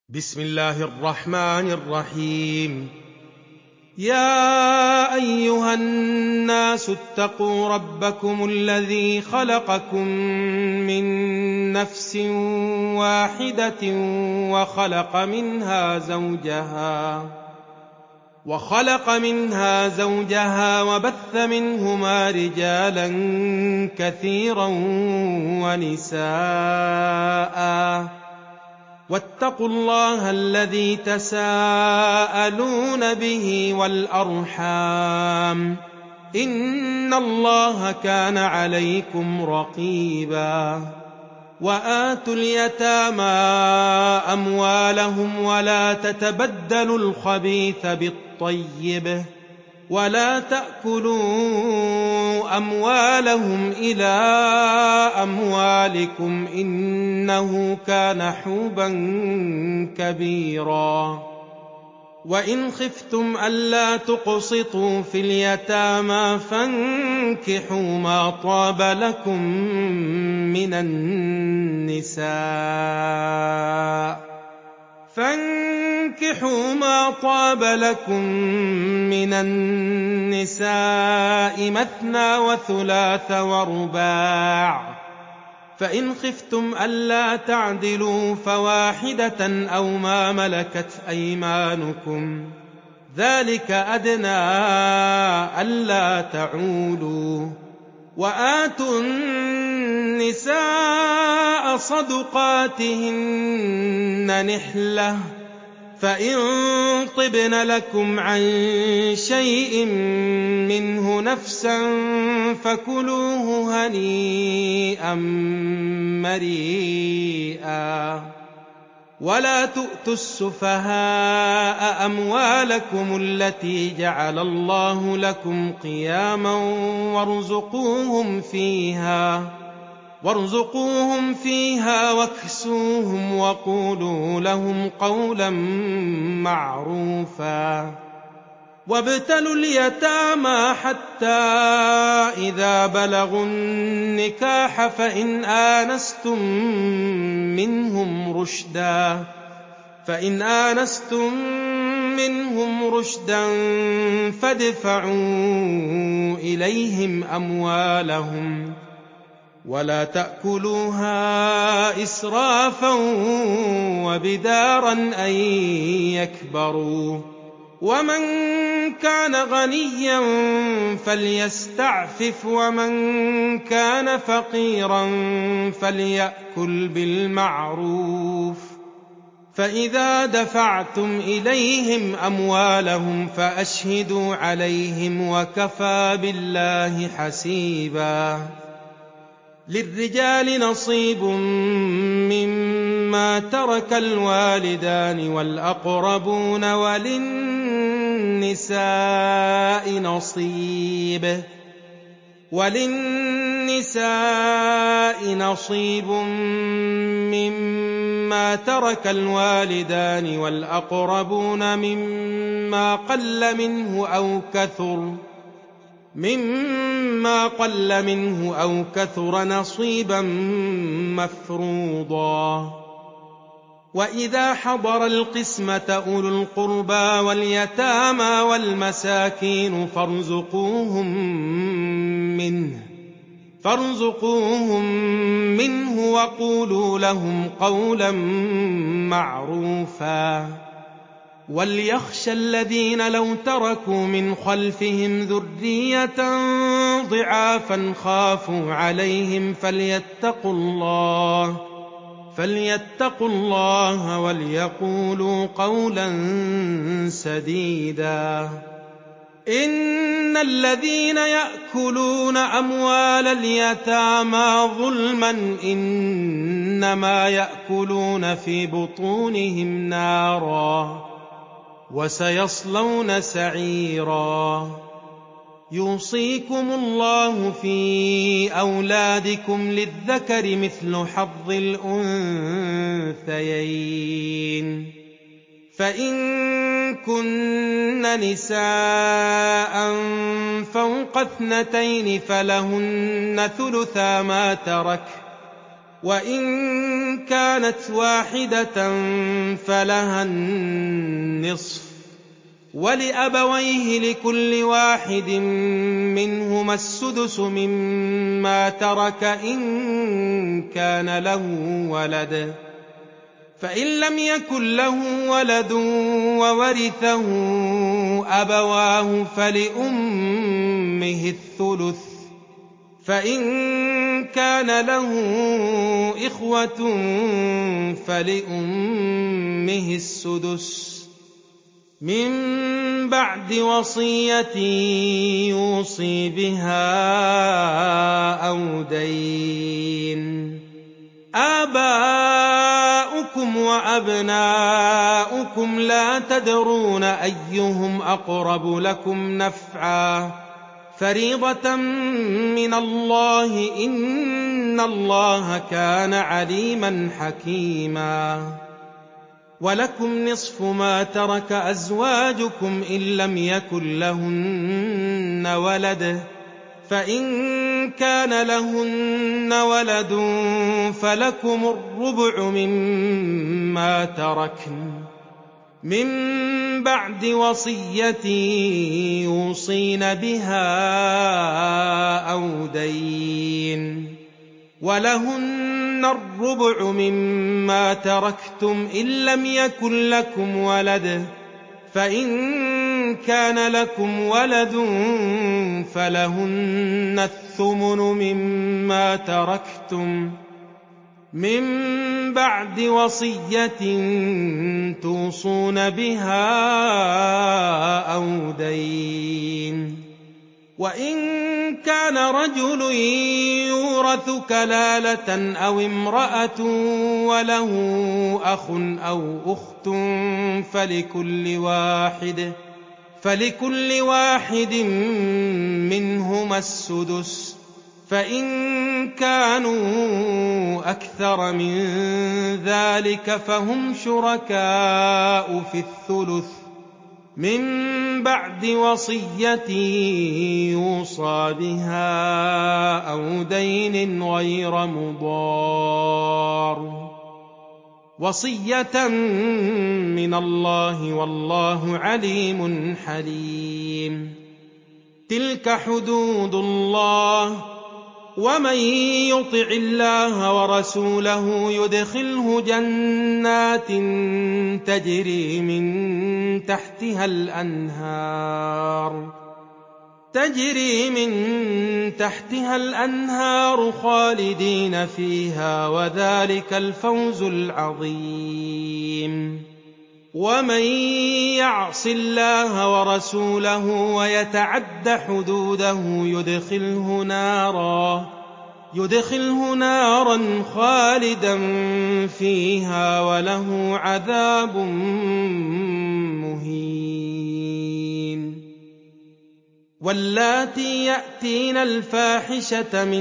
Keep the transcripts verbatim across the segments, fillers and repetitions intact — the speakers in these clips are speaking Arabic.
بسم الله الرحمن الرحيم. يا أيها الناس اتقوا ربكم الذي خلقكم من نفس واحدة وخلق منها زوجها وخلق منها زوجها وبث منهما رجالا كثيرا ونساء واتقوا الله الذي تساءلون به والأرحام إن الله كان عليكم رقيبا. وآتوا اليتامى أموالهم ولا تتبدلوا الخبيث بالطيب ولا تأكلوا أموالهم إلى أموالكم إنه كان حوبا كبيرا. وإن خفتم ألا تقسطوا في اليتامى فانكحوا ما طاب لكم من النساء فانكحوا ما طاب لكم من النساء مثنى وثلاث ورباع، فإن خفتم ألا تعدلوا فواحدة أو ما ملكت أيمانكم ذلك أدنى ألا تعولوا. وآتوا النساء صدقاتهن نحلة فإن طبن لكم عن شيء منه نفسا فكلوه هنيئا مريئا. ولا تؤتوا السفهاء أموالكم التي جعل الله لكم قياما وارزقوهم فيها وارزقوهم فيها واكسوهم وقولوا لهم قولا معروفا. وابتلوا اليتامى حتى إذا بلغوا النكاح فإن آنستم منهم رشدا فإن آنستم منهم رشدا فادفعوا إليهم أموالهم ولا تأكلوها إسرافا وبدارا أن يكبروا. ومن كان غنيا فليستعفف ومن كان فقيرا فليأكل بالمعروف. فإذا دفعتم إليهم أموالهم فأشهدوا عليهم وكفى بالله حسيبا. للرجال نصيب مما ترك الوالدان والأقربون وللنساء نصيب وللنساء نصيب مما ترك الوالدان والأقربون مما قل منه أو كثر مما قل منه أو كثر نصيبا مفروضا. وإذا حضر القسمة أولو القربى واليتامى والمساكين فارزقوهم منه فارزقوهم منه وقولوا لهم قولا معروفا. وليخشى الذين لو تركوا من خلفهم ذرية ضعافا خافوا عليهم فليتقوا الله فليتقوا الله وليقولوا قولا سديدا. إن الذين يأكلون أموال اليتامى ظلما إنما يأكلون في بطونهم نارا وسيصلون سعيرا. يوصيكم الله في أولادكم للذكر مثل حظ الأنثيين. فإن كن نساء فوق اثنتين فلهن ثلثا ما ترك وإن كانت واحدة فلها النصف ولأبويه لكل واحد منهما السدس مما ترك إن كان له ولد، فإن لم يكن له ولد وورثه أبواه فلأمه الثلث، فإن كان له إخوة فلأمه السدس من بعد وصية يوصي بها أو دين. آباؤكم وأبناؤكم لا تدرون أيهم أقرب لكم نفعا فريضة من الله إن الله كان عليما حكيما. ولكم نصف ما ترك أزواجكم إن لم يكن لهن ولد، فإن كان لهن ولد فلكم الربع مما تركن من بعد وصية يوصين بها أو دين، ولهن الربع مما تركتم إن لم يكن لكم ولد، فإن كان لكم ولد فلهن الثمن مما تركتم من بعد وصية توصون بها أو دين. وإن كان رجل يورث كلالة أو امرأة وله أخ أو أخت فلكل واحد فلكل واحد منهما السدس، فإن كانوا أكثر من ذلك فهم شركاء في الثلث من بعد وصية يوصى بها أو دين غير مضار، وصية من الله والله عليم حليم. تلك حدود الله، ومن يطع الله ورسوله يدخله جنات تجري من تحتها الأنهار تجري من تحتها الأنهار خالدين فيها وذلك الفوز العظيم. ومن يعص الله ورسوله ويتعد حدوده يدخله نارا يدخله نارا خالدا فيها وله عذاب مهين. واللاتي يأتين الفاحشة من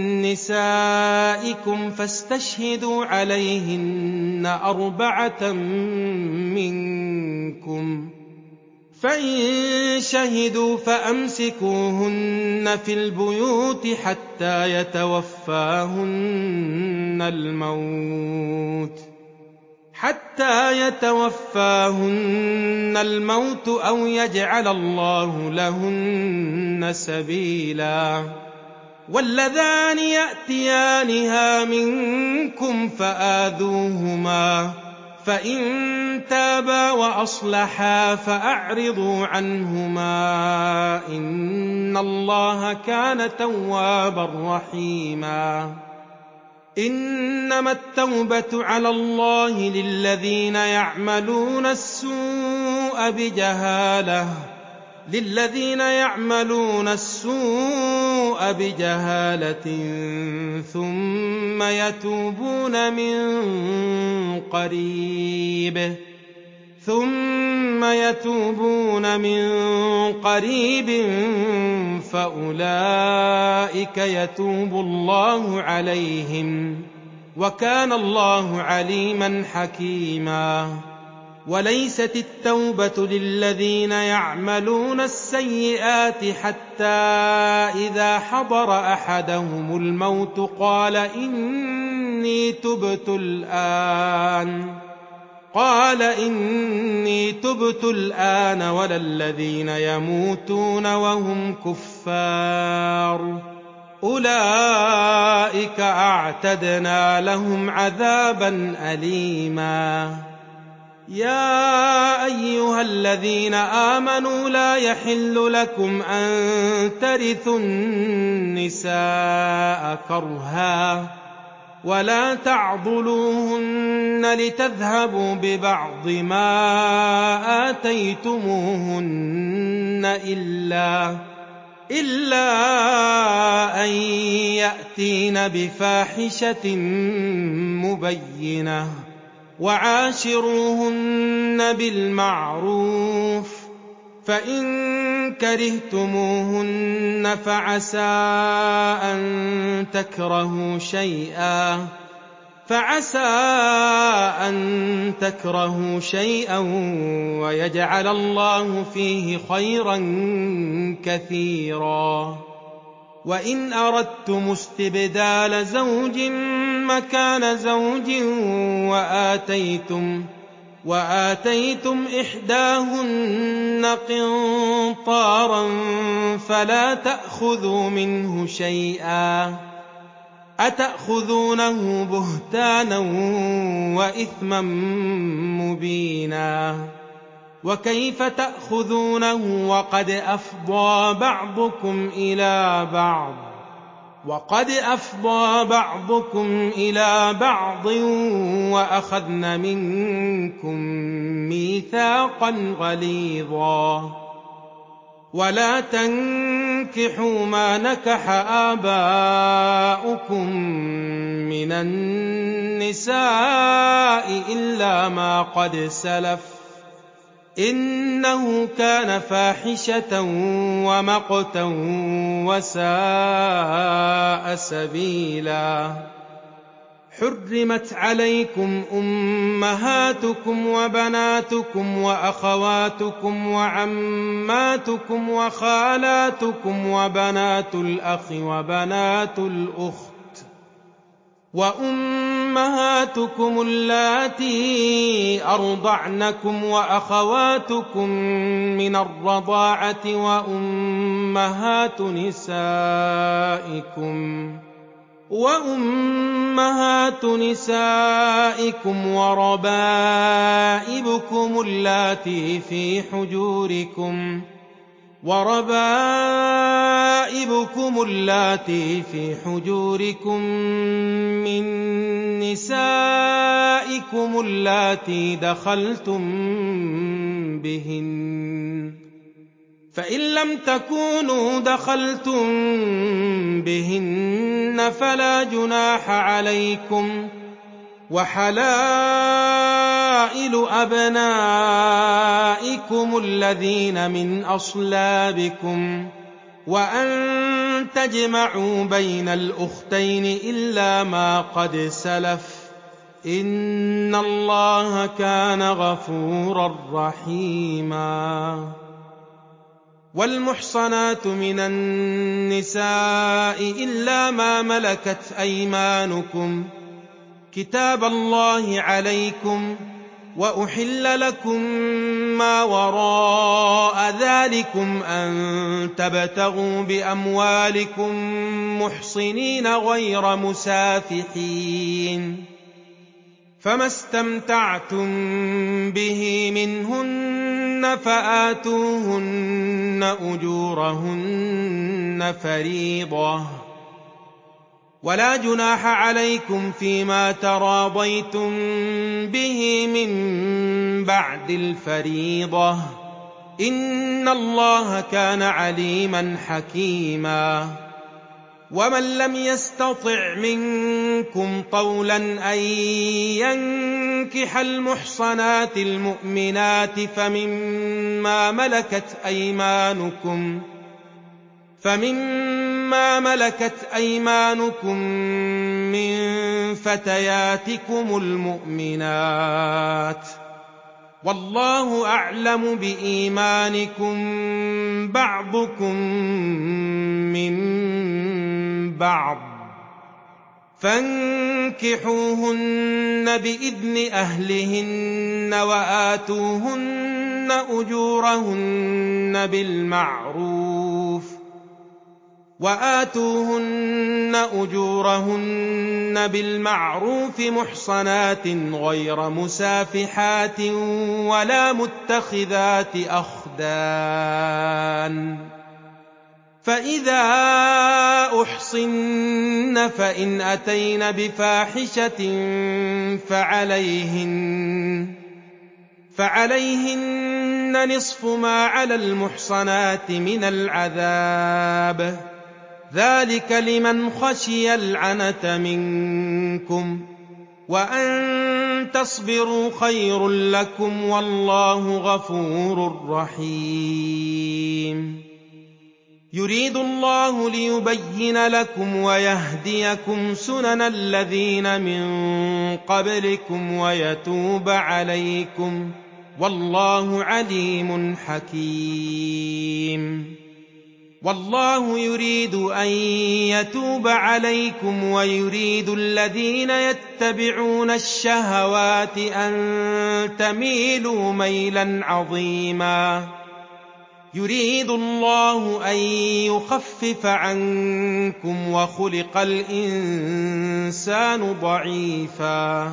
نسائكم فاستشهدوا عليهن أربعة منكم، فإن شهدوا فأمسكوهن في البيوت حتى يتوفاهن الموت حتى يتوفاهن الموت أو يجعل الله لهن سبيلا. واللذان يأتيانها منكم فآذوهما، فإن تابا وأصلحا فأعرضوا عنهما إن الله كان توابا رحيما. إنما التوبة على الله للذين يعملون السوء بجهالة للذين يعملون السوء بجهالة ثم يتوبون من قريب ثم يتوبون من قريب فأولئك يتوب الله عليهم وكان الله عليما حكيما. وليست التوبة للذين يعملون السيئات حتى إذا حضر أحدهم الموت قال إني إني تبت الآن قال إني تبت الآن ولا الذين يموتون وهم كفار أولئك أعتدنا لهم عذابا أليما يا أيها الذين آمنوا لا يحل لكم أن ترثوا النساء كرها ولا تعضلوهن لتذهبوا ببعض ما آتيتموهن إلا إلا أن يأتين بفاحشة مبينة وعاشروهن بالمعروف فإن كرهتموهن فعسى أن تكرهوا شيئا فعسى أن تكرهوا شيئا ويجعل الله فيه خيرا كثيرا وإن أردتم استبدال زوج مكان زوج وآتيتم وآتيتم إحداهن قنطارا فلا تأخذوا منه شيئا أتأخذونه بهتانا وإثما مبينا وكيف تأخذونه وقد أفضى بعضكم إلى بعض وقد أفضى بعضكم إلى بعض وأخذن منكم ميثاقا غليظا ولا تنكحوا ما نكح آباؤكم من النساء إلا ما قد سلف إنه كان فاحشة ومقتا وساء سبيلا حرمت عليكم أمهاتكم وبناتكم وأخواتكم وعماتكم وخالاتكم وبنات الأخ وبنات الأخت وأمهاتكم اللاتي أرضعنكم وأخواتكم من الرضاعة وأمهات نسائكم وأمهات نسائكم وربائبكم اللاتي في حجوركم وربائبكم اللاتي في حجوركم من نسائكم اللاتي دخلتم بهن فإن لم تكونوا دخلتم بهن فلا جناح عليكم وحلائل أبنائكم الذين من أصلابكم وأن تجمعوا بين الأختين إلا ما قد سلف إن الله كان غفورا رحيما والمحصنات من النساء إلا ما ملكت أيمانكم كتاب الله عليكم وأحل لكم ما وراء ذلكم أن تبتغوا بأموالكم محصنين غير مسافحين فما استمتعتم به منهن فآتوهن أجورهن فريضة ولا جناح عليكم فيما تراضيتم به من بعد الفريضة إن الله كان عليما حكيما ومن لم يستطع منكم طولا أن ينكح المحصنات المؤمنات فمما ملكت أيمانكم فمما ملكت أيمانكم من فتياتكم المؤمنات والله أعلم بإيمانكم بعضكم من بعض فانكحوهن بإذن أهلهن وآتوهن أجورهن بالمعروف وآتوهن أجورهن بالمعروف محصنات غير مسافحات ولا متخذات أخدان فإذا أحصن فإن أتين بفاحشة فعليهن فعليهن نصف ما على المحصنات من العذاب ذلك لمن خشي العنة منكم وأن تصبروا خير لكم والله غفور رحيم يريد الله ليبين لكم ويهديكم سنن الذين من قبلكم ويتوب عليكم والله عليم حكيم والله يريد أن يتوب عليكم ويريد الذين يتبعون الشهوات أن تميلوا ميلا عظيما يريد الله أن يخفف عنكم وخلق الإنسان ضعيفا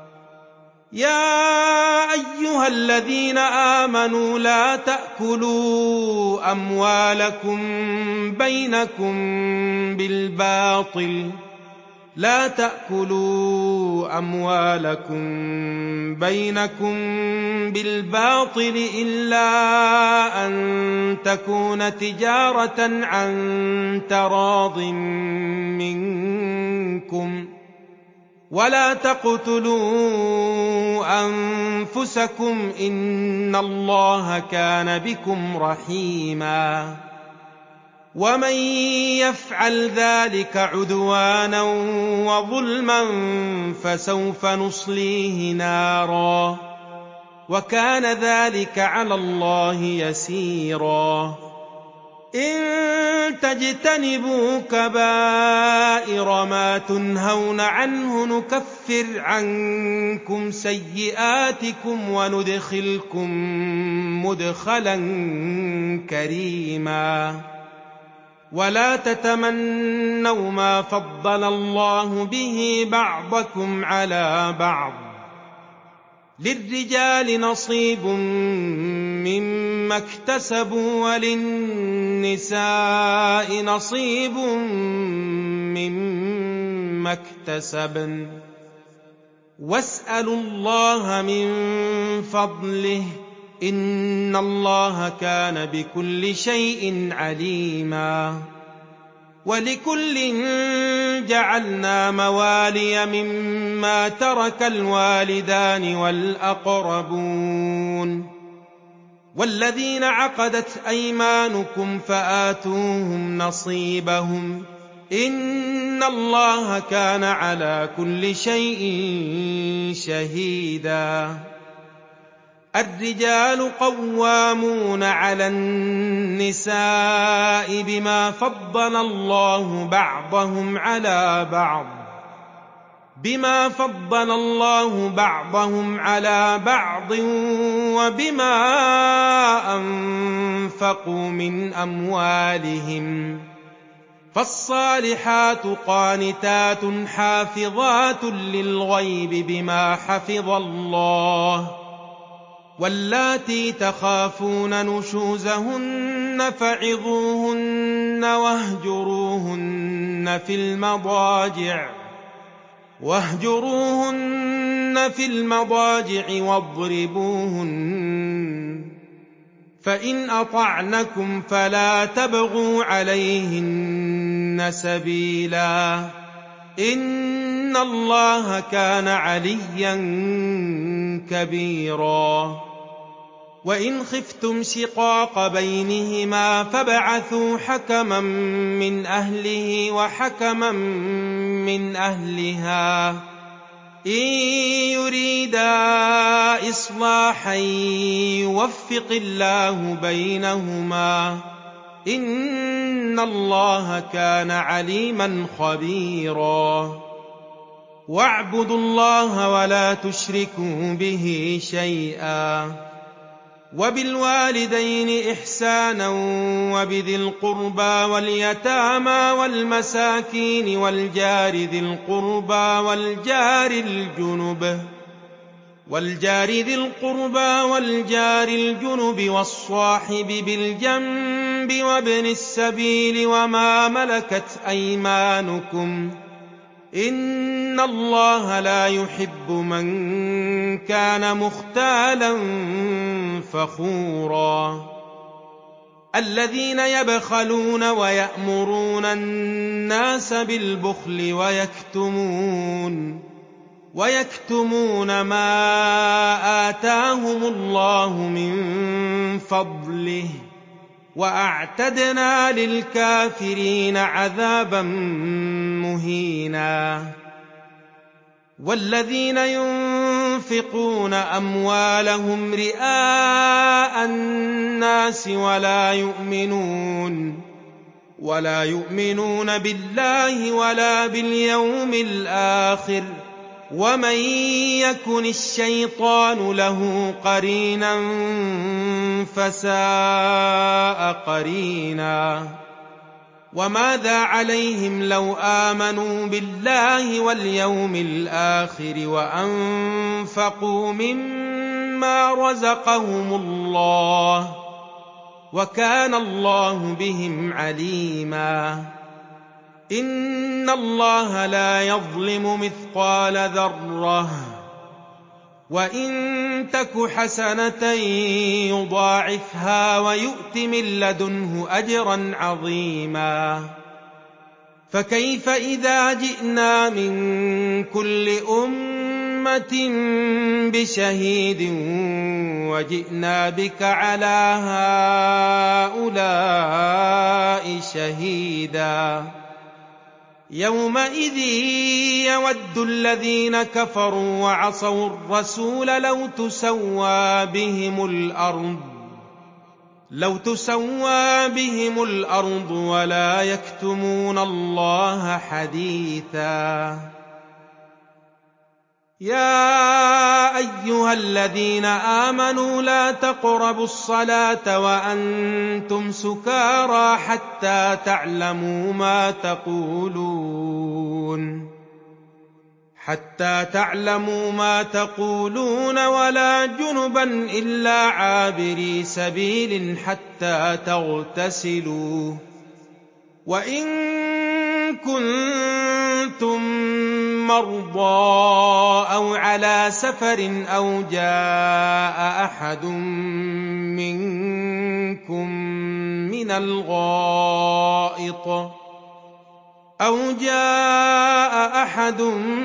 يا أيها الذين آمنوا لا تأكلوا أموالكم بينكم بالباطل لا تأكلوا أموالكم بينكم بالباطل إلا أن تكون تجارة عن تراض منكم ولا تقتلوا أنفسكم إن الله كان بكم رحيما ومن يفعل ذلك عدوانا وظلما فسوف نصليه نارا وكان ذلك على الله يسيرا إن تجتنبوا كبائر ما تنهون عنه نكفر عنكم سيئاتكم وندخلكم مدخلا كريما ولا تتمنوا ما فضل الله به بعضكم على بعض للرجال نصيب مما اكتسبوا وللنساء نصيب مما اكتسبن واسألوا الله من فضله إن الله كان بكل شيء عليما ولكل جعلنا موالي مما ترك الوالدان والأقربون والذين عقدت أيمانكم فآتوهم نصيبهم إن الله كان على كل شيء شهيدا الرجال قوامون على النساء بما فضل الله بعضهم على بعض بما فضل الله بعضهم على بعض وبما أنفقوا من أموالهم فالصالحات قانتات حافظات للغيب بما حفظ الله واللاتي تخافون نشوزهن فعظوهن واهجروهن في المضاجع واهجروهن في المضاجع واضربوهن فإن أطعنكم فلا تبغوا عليهن سبيلا إن الله كان عليا كبيرا وإن خفتم شقاق بينهما فابعثوا حكما من أهله وحكما من أهلها إن يريدا إصلاحا يوفق الله بينهما إن الله كان عليما خبيرا واعبدوا الله ولا تشركوا به شيئا وبالوالدين إحسانا وبذي القربى واليتامى والمساكين والجار ذي القربى والجار الجنب والجار ذي القربى والجار الجنب والصاحب بالجنب وابن السبيل وما ملكت أيمانكم إن الله لا يحب من كان مختالا فخورا الذين يبخلون ويأمرون الناس بالبخل ويكتمون ويكتمون ما آتاهم الله من فضله وأعتدنا للكافرين عذابا مهينا والذين ينفقون أموالهم رئاء الناس ولا يؤمنون ولا يؤمنون بالله ولا باليوم الآخر ومن يكن الشيطان له قرينا فساء قرينا وماذا عليهم لو آمنوا بالله واليوم الآخر وأنفقوا مما رزقهم الله وكان الله بهم عليما إن الله لا يظلم مثقال ذرة وإن تك حسنة يضاعفها ويؤت من لدنه أجرا عظيما فكيف إذا جئنا من كل أمة بشهيد وجئنا بك على هؤلاء شهيدا يومئذ يود الذين كفروا وعصوا الرسول لو تسوى بهم الأرض لو تسوى بهم الأرض ولا يكتمون الله حديثا يا أيها الذين آمنوا لا تقربوا الصلاة وأنتم سكارى حتى تعلموا ما تقولون حتى تعلموا ما تقولون ولا جنبا إلا عابري سبيل حتى تغتسلوا وإن كنتم مرضى أو على سفر أو جاء أحد منكم من الغائط أو جاء أحد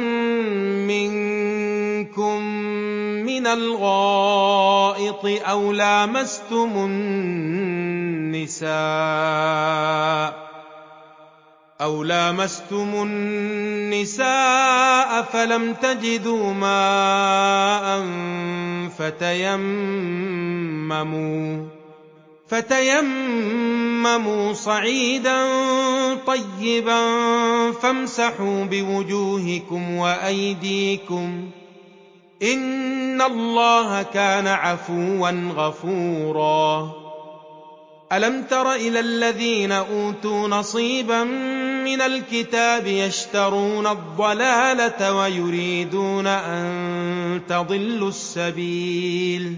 منكم من الغائط أو لامستم النساء أو لامستم النساء فلم تجدوا ماء فتيمموا فتيمموا صعيدا طيبا فامسحوا بوجوهكم وأيديكم إن الله كان عفوا غفورا ألم تر إلى الذين أوتوا نصيبا من الكتاب يشترون الضلالة ويريدون أن تضلوا السبيل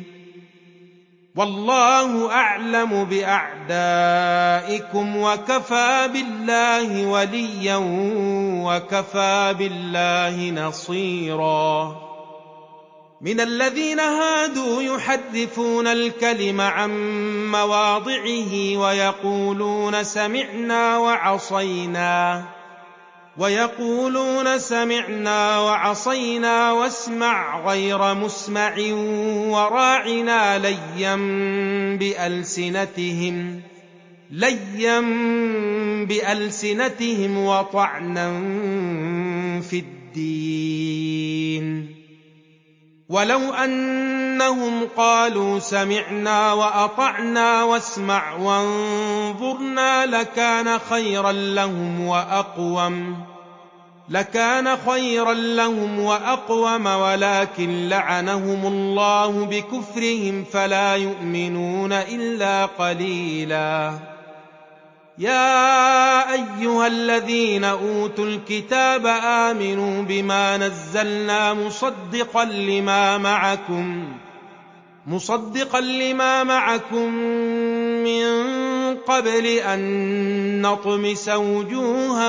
والله أعلم بأعدائكم وكفى بالله وليا وكفى بالله نصيرا من الذين هادوا يحرفون الكلم عن مواضعه ويقولون سمعنا وعصينا ويقولون سمعنا وعصينا واسمع غير مسمع وراعنا ليا بألسنتهم ليا بألسنتهم وطعنا في الدين ولو أنهم قالوا سمعنا وأطعنا واسمع وانظرنا لكان خيرا لهم وأقوم لكان خيرا لهم وأقوم ولكن لعنهم الله بكفرهم فلا يؤمنون إلا قليلا يا أيها الذين أوتوا الكتاب آمنوا بما نزلنا مصدقا لما معكم مصدقا لما معكم من قبل أن نطمس وجوها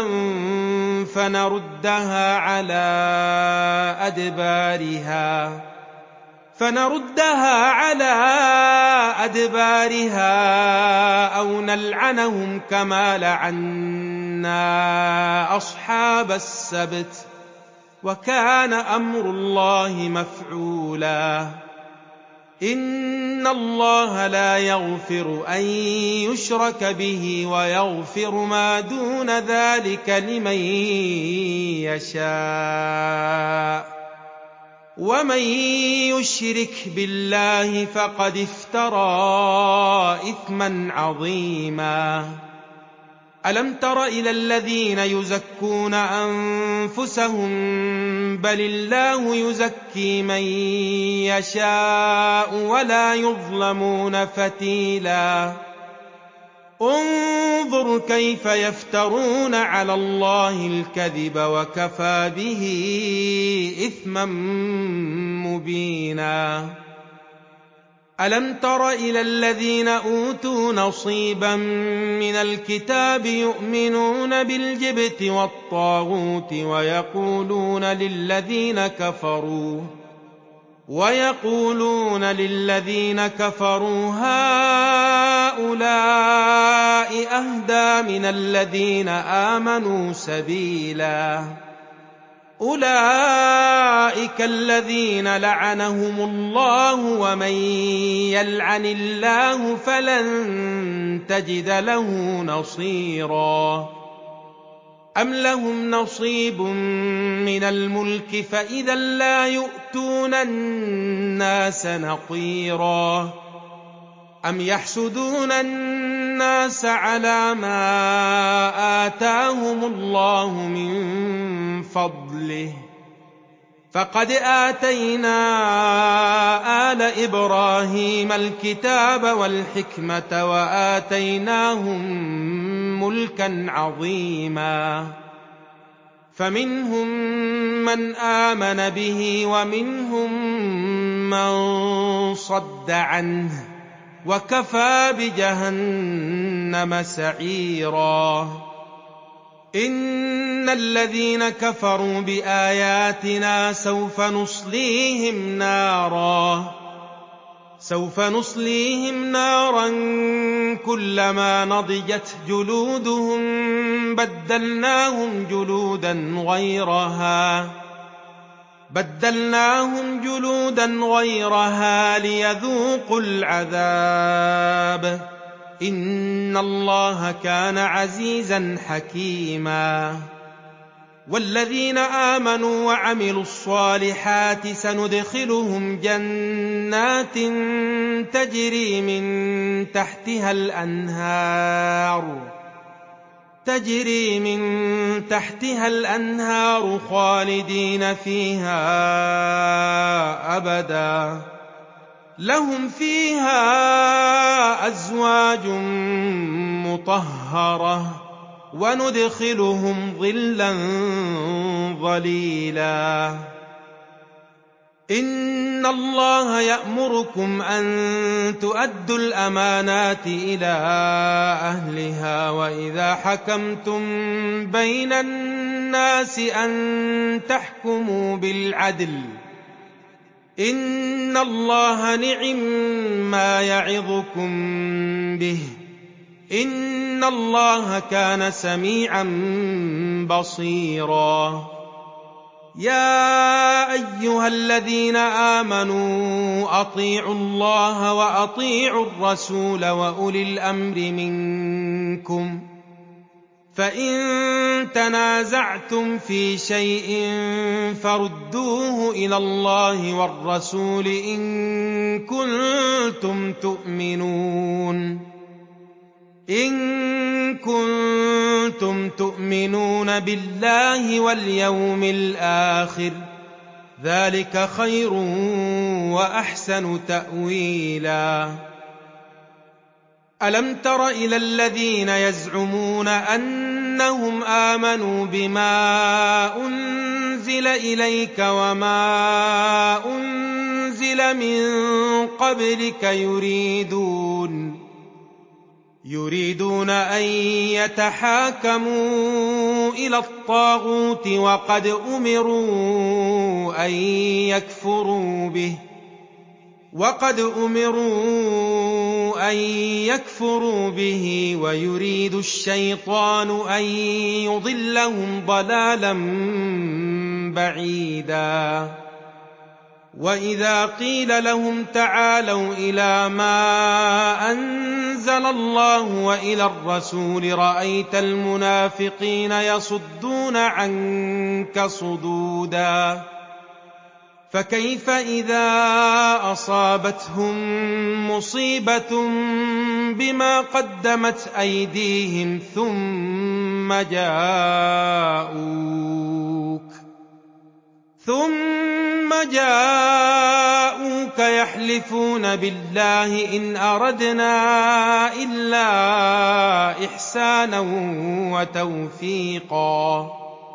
فنردها على أدبارها فنردها على أدبارها أو نلعنهم كما لعنا أصحاب السبت وكان أمر الله مفعولا إن الله لا يغفر أن يشرك به ويغفر ما دون ذلك لمن يشاء ومن يشرك بالله فقد افترى إثما عظيما ألم تر إلى الذين يزكون أنفسهم بل الله يزكي من يشاء ولا يظلمون فتيلا انظر كيف يفترون على الله الكذب وكفى به إثما مبينا ألم تر إلى الذين أوتوا نصيبا من الكتاب يؤمنون بالجبت والطاغوت ويقولون للذين كفروا ويقولون للذين كفروا هؤلاء أهدى من الذين آمنوا سبيلا أولئك الذين لعنهم الله ومن يلعن الله فلن تجد له نصيرا أم لهم نصيب من الملك فإذا لا يؤتون الناس نقيرا أم يحسدون الناس على ما آتاهم الله من فضله فقد آتينا آل إبراهيم الكتاب والحكمة وآتيناهم ملكا عظيما فمنهم من آمن به ومنهم من صد عنه وكفى بجهنم سعيرا إن الذين كفروا بآياتنا سوف نصليهم نارا سوف نصليهم نارا كلما نضجت جلودهم بدلناهم جلودا غيرها بدلناهم جلودا غيرها ليذوقوا العذاب إن الله كان عزيزا حكيما والذين آمنوا وعملوا الصالحات سندخلهم جنات تجري من تحتها الأنهار تجري من تحتها الأنهار خالدين فيها أبدا لهم فيها أزواج مطهرة وندخلهم ظلا ظليلا إن الله يأمركم أن تؤدوا الأمانات إلى أهلها وإذا حكمتم بين الناس أن تحكموا بالعدل إن الله نعم ما يعظكم به إن الله كان سميعا بصيرا يا أيها الذين آمنوا أطيعوا الله وأطيعوا الرسول وأولي الأمر منكم فإن تنازعتم في شيء فردوه إلى الله والرسول إن كنتم تؤمنون إن كنتم تؤمنون يؤمنون بالله واليوم الآخر ذلك خير وأحسن تأويلا ألم تر إلى الذين يزعمون أنهم آمنوا بما أنزل إليك وما أنزل من قبلك يريدون يريدون أن يتحاكموا إلى الطاغوت وقد أمروا أن يكفروا به وقد أمروا أن يكفروا به ويريد الشيطان أن يضلهم ضلالا بعيدا وإذا قيل لهم تعالوا إلى ما أنزل الله وإلى الرسول رأيت المنافقين يصدون عنك صدودا فكيف إذا أصابتهم مصيبة بما قدمت أيديهم ثم جاءوك ثم جاءوك يحلفون بالله إن أردنا إلا إحسانا وتوفيقا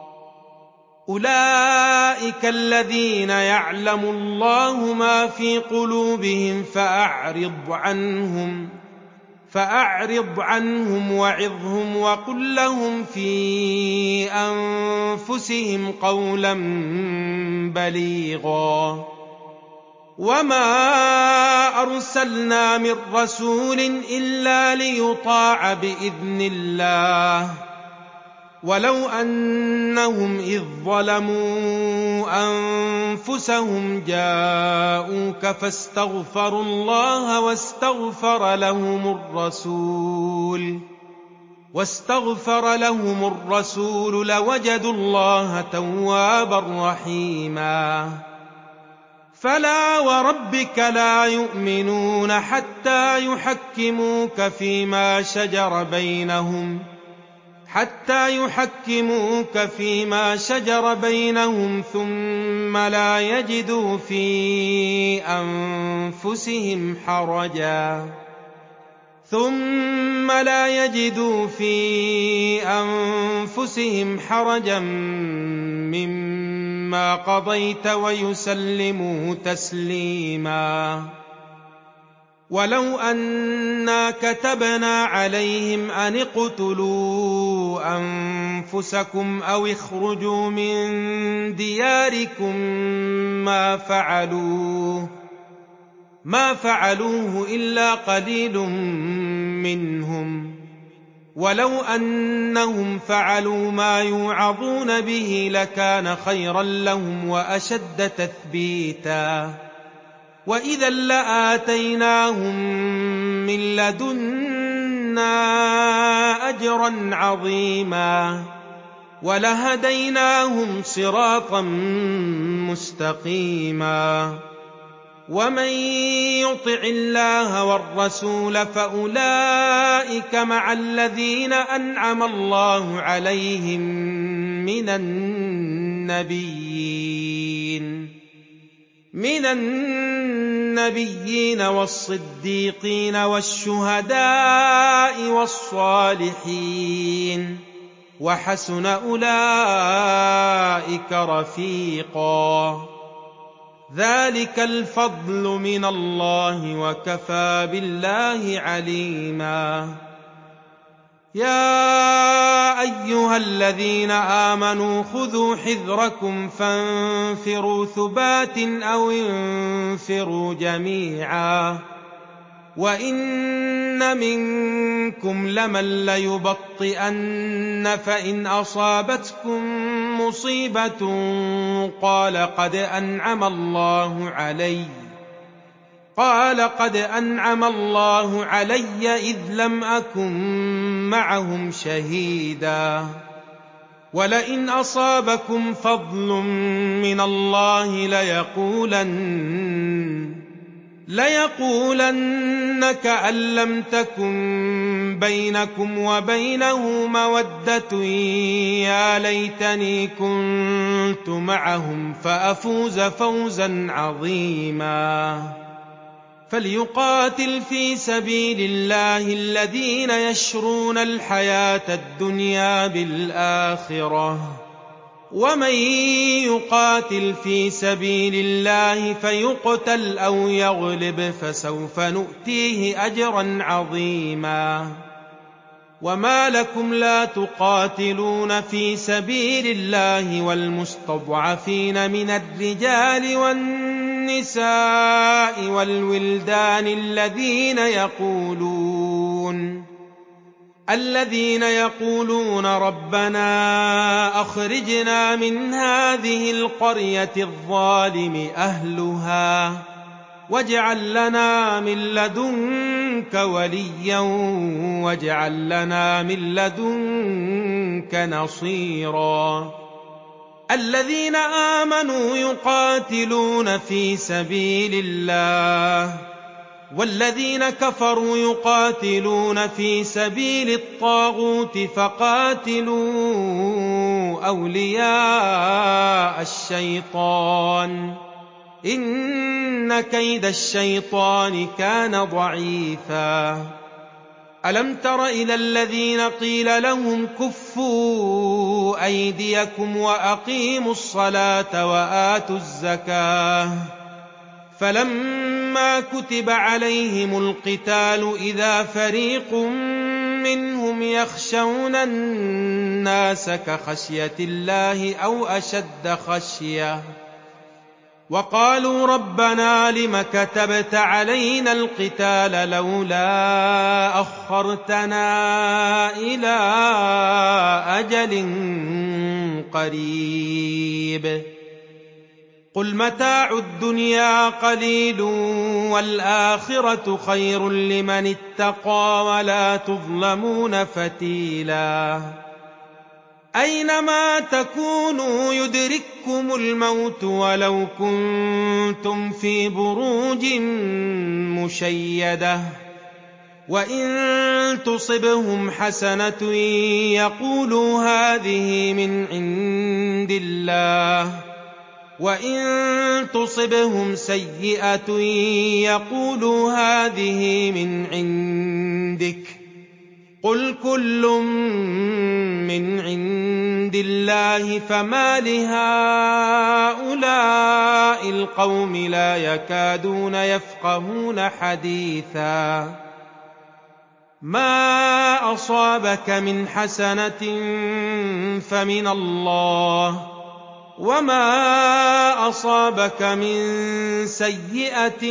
أولئك الذين يعلم الله ما في قلوبهم فأعرض عنهم فأعرض عنهم وعظهم وقل لهم في أنفسهم قولا بليغا وما أرسلنا من رسول إلا ليطاع بإذن الله ولو أنهم إذ ظلموا أنفسهم جاءوك فاستغفروا الله واستغفر لهم الرسول واستغفر لهم الرسول لوجدوا الله توابا رحيما فلا وربك لا يؤمنون حتى يحكموك فيما شجر بينهم حتى يحكموك فيما شجر بينهم ثم لا يجدوا في أنفسهم حرجا ثم لا يجدوا في أنفسهم حرجا مما قضيت ويسلموا تسليما ولو أنا كتبنا عليهم أن اقتلوا أنفسكم أو اخرجوا من دياركم ما فعلوه ما فعلوه إلا قليل منهم ولو أنهم فعلوا ما يوعظون به لكان خيرا لهم وأشد تثبيتا وإذا لآتيناهم من لدنا أجرا عظيما ولهديناهم صراطا مستقيما ومن يطع الله والرسول فأولئك مع الذين أنعم الله عليهم من النبيين من النبيين والصديقين والشهداء والصالحين وحسن أولئك رفيقا ذلك الفضل من الله وكفى بالله عليما يا أيها الذين آمنوا خذوا حذركم فانفروا ثبات أو انفروا جميعا وإن منكم لمن ليبطئن فإن أصابتكم مصيبة قال قد أنعم الله علي قال قد أنعم الله علي إذ لم أكن معهم شهيدا ولئن أصابكم فضل من الله ليقولن ليقولن كأن لم تكن بينكم وبينه مودة يا ليتني كنت معهم فأفوز فوزا عظيما فليقاتل في سبيل الله الذين يشرون الحياة الدنيا بالآخرة ومن يقاتل في سبيل الله فيقتل أو يغلب فسوف نؤتيه أجرا عظيما وما لكم لا تقاتلون في سبيل الله والمستضعفين من الرجال والنساء والولدان الذين يقولون الذين يقولون ربنا أخرجنا من هذه القرية الظالم أهلها واجعل لنا من لدنك وليا واجعل لنا من لدنك نصيرا الذين آمنوا يقاتلون في سبيل الله والذين كفروا يقاتلون في سبيل الطاغوت فقاتلوا أولياء الشيطان إن كيد الشيطان كان ضعيفا ألم تر إلى الذين قيل لهم كفوا أيديكم وأقيموا الصلاة وآتوا الزكاة فلما كتب عليهم القتال إذا فريق منهم يخشون الناس كخشية الله أو أشد خشية وقالوا ربنا لم كتبت علينا القتال لولا أخرتنا إلى أجل قريب قل متاع الدنيا قليل والآخرة خير لمن اتقى ولا تظلمون فتيلا أينما تكونوا يدرككم الموت ولو كنتم في بروج مشيدة وإن تصبهم حسنة يقولوا هذه من عند الله وإن تصبهم سيئة يقولوا هذه من عندك قل كل من عند الله فما لهؤلاء القوم لا يكادون يفقهون حديثا ما أصابك من حسنة فمن الله وما أصابك من سيئة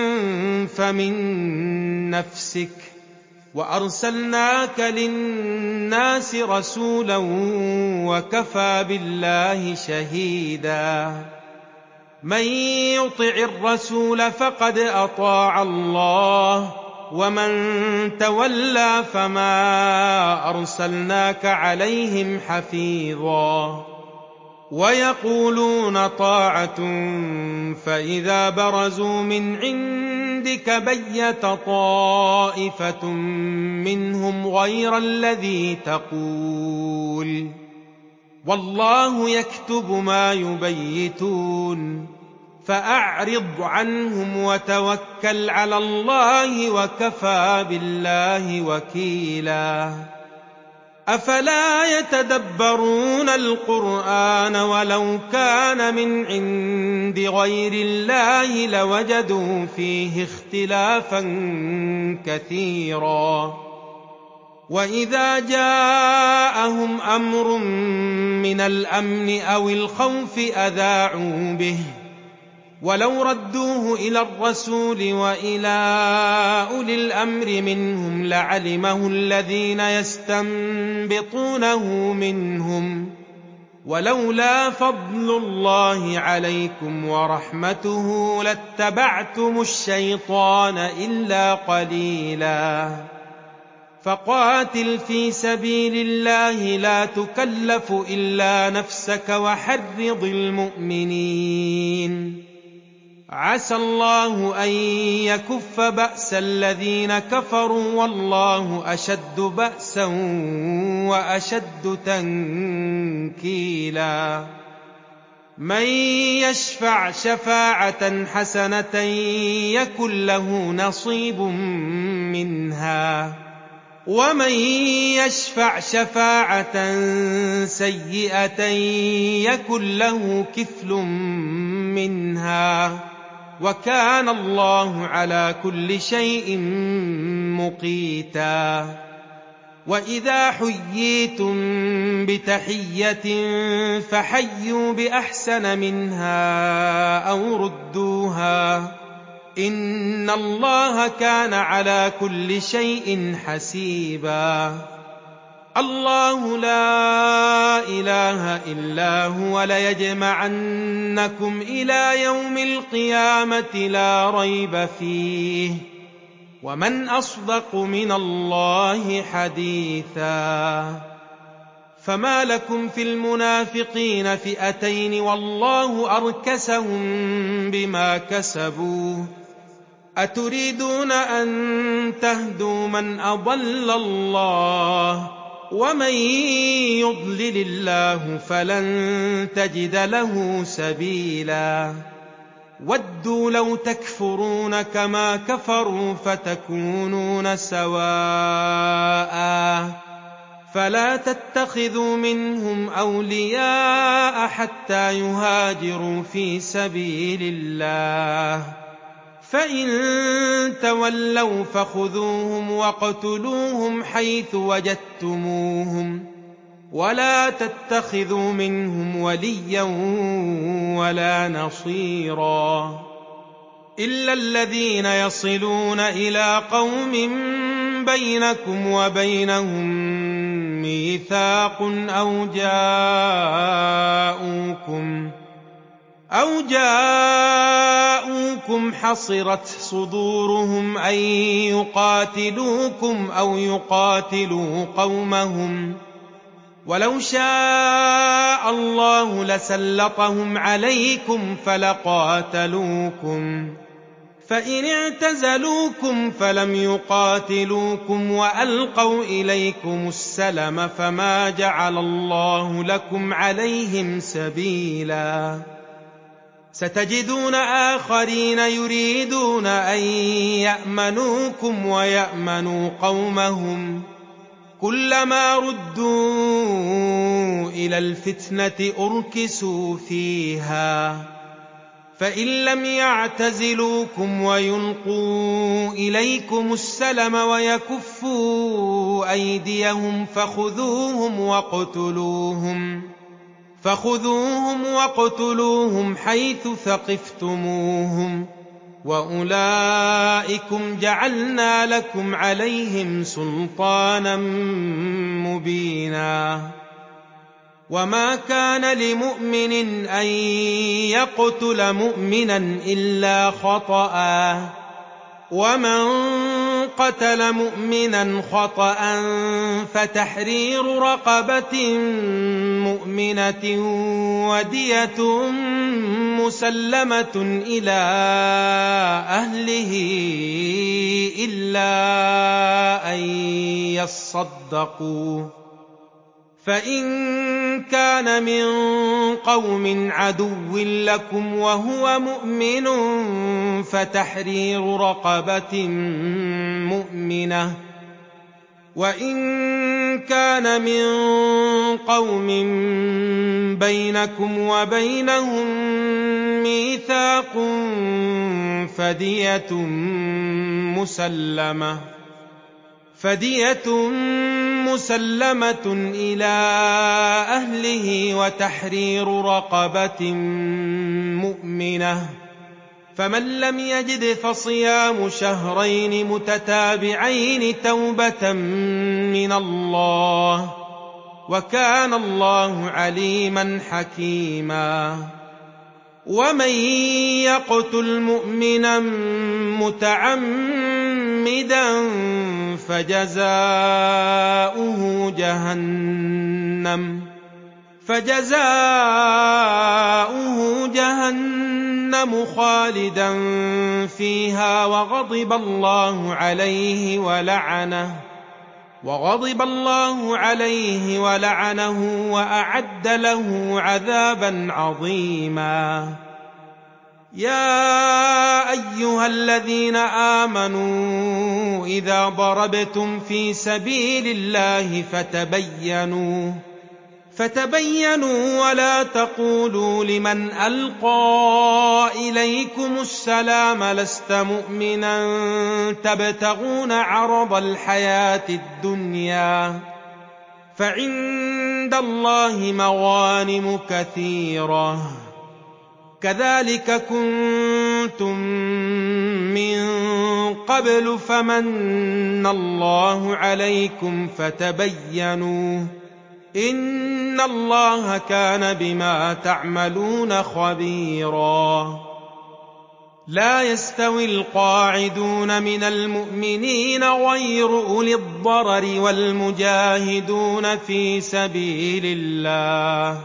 فمن نفسك وأرسلناك للناس رسولا وكفى بالله شهيدا من يطع الرسول فقد أطاع الله ومن تولى فما أرسلناك عليهم حفيظا ويقولون طاعة فإذا برزوا من عندك بيت طائفة منهم غير الذي تقول والله يكتب ما يبيتون فأعرض عنهم وتوكل على الله وكفى بالله وكيلا أفلا يتدبرون القرآن ولو كان من عند غير الله لوجدوا فيه اختلافا كثيرا وإذا جاءهم أمر من الأمن أو الخوف أذاعوا به ولو ردوه إلى الرسول وإلى أولي الأمر منهم لعلمه الذين يستنبطونه منهم ولولا فضل الله عليكم ورحمته لاتبعتم الشيطان إلا قليلا فقاتل في سبيل الله لا تكلف إلا نفسك وحرض المؤمنين عسى الله أن يكف بأس الذين كفروا والله أشد بأسا وأشد تنكيلا من يشفع شفاعة حسنة يكن له نصيب منها ومن يشفع شفاعة سيئة يكن له كفل منها وكان الله على كل شيء مقيتا وإذا حييتم بتحية فحيوا بأحسن منها أو ردوها إن الله كان على كل شيء حسيبا الله لا إله إلا هو ليجمعنكم إلى يوم القيامة لا ريب فيه ومن أصدق من الله حديثا فما لكم في المنافقين فئتين والله أركسهم بما كسبوا أتريدون أن تهدوا من أضل الله ومن يضلل الله فلن تجد له سبيلا ودوا لو تكفرون كما كفروا فتكونون سواء فلا تتخذوا منهم أولياء حتى يهاجروا في سبيل الله فإن تولوا فخذوهم واقتلوهم حيث وجدتموهم ولا تتخذوا منهم وليا ولا نصيرا إلا الذين يصلون إلى قوم بينكم وبينهم ميثاق أو جاءوكم أو جاءوكم حصرت صدورهم أن يقاتلوكم أو يقاتلوا قومهم ولو شاء الله لسلطهم عليكم فلقاتلوكم فإن اعتزلوكم فلم يقاتلوكم وألقوا إليكم السلم فما جعل الله لكم عليهم سبيلا ستجدون آخرين يريدون أن يأمنوكم ويأمنوا قومهم كلما ردوا إلى الفتنة أركسوا فيها فإن لم يعتزلوكم ويلقوا إليكم السلم ويكفوا أيديهم فخذوهم واقتلوهم فخذوهم واقتلوهم حيث ثقفتموهم وأولئكم جعلنا لكم عليهم سلطانا مبينا وما كان لمؤمن أن يقتل مؤمنا إلا خطأ ومن قتل مؤمنا خطأ فتحرير رقبة مؤمنة ودية مسلمة إلى أهله إلا أن يصدقوا فإن كان من قوم عدو لكم وهو مؤمن فتحرير رقبة مؤمنة وإن كان من قوم بينكم وبينهم ميثاق فدية مسلمة فدية مسلمة إلى أهله وتحرير رقبة مؤمنة فمن لم يجد فصيام شهرين متتابعين توبة من الله وكان الله عليما حكيما ومن يقتل مؤمنا متعمدا فجزاؤه جهنم فجزاؤه جهنم جهنم خالدا فيها وغضب الله عليه ولعنه وغضب الله عليه ولعنه وأعد له عذابا عظيما. يا أيها الذين آمنوا إذا ضربتم في سبيل الله فتبينوا فتبينوا ولا تقولوا لمن ألقى إليكم السلام لست مؤمنا تبتغون عرض الحياة الدنيا فعند الله مغانم كثيرة كذلك كنتم من قبل فمن الله عليكم فتبينوا إن الله كان بما تعملون خبيرا. لا يستوي القاعدون من المؤمنين غير أولي الضرر والمجاهدون في سبيل الله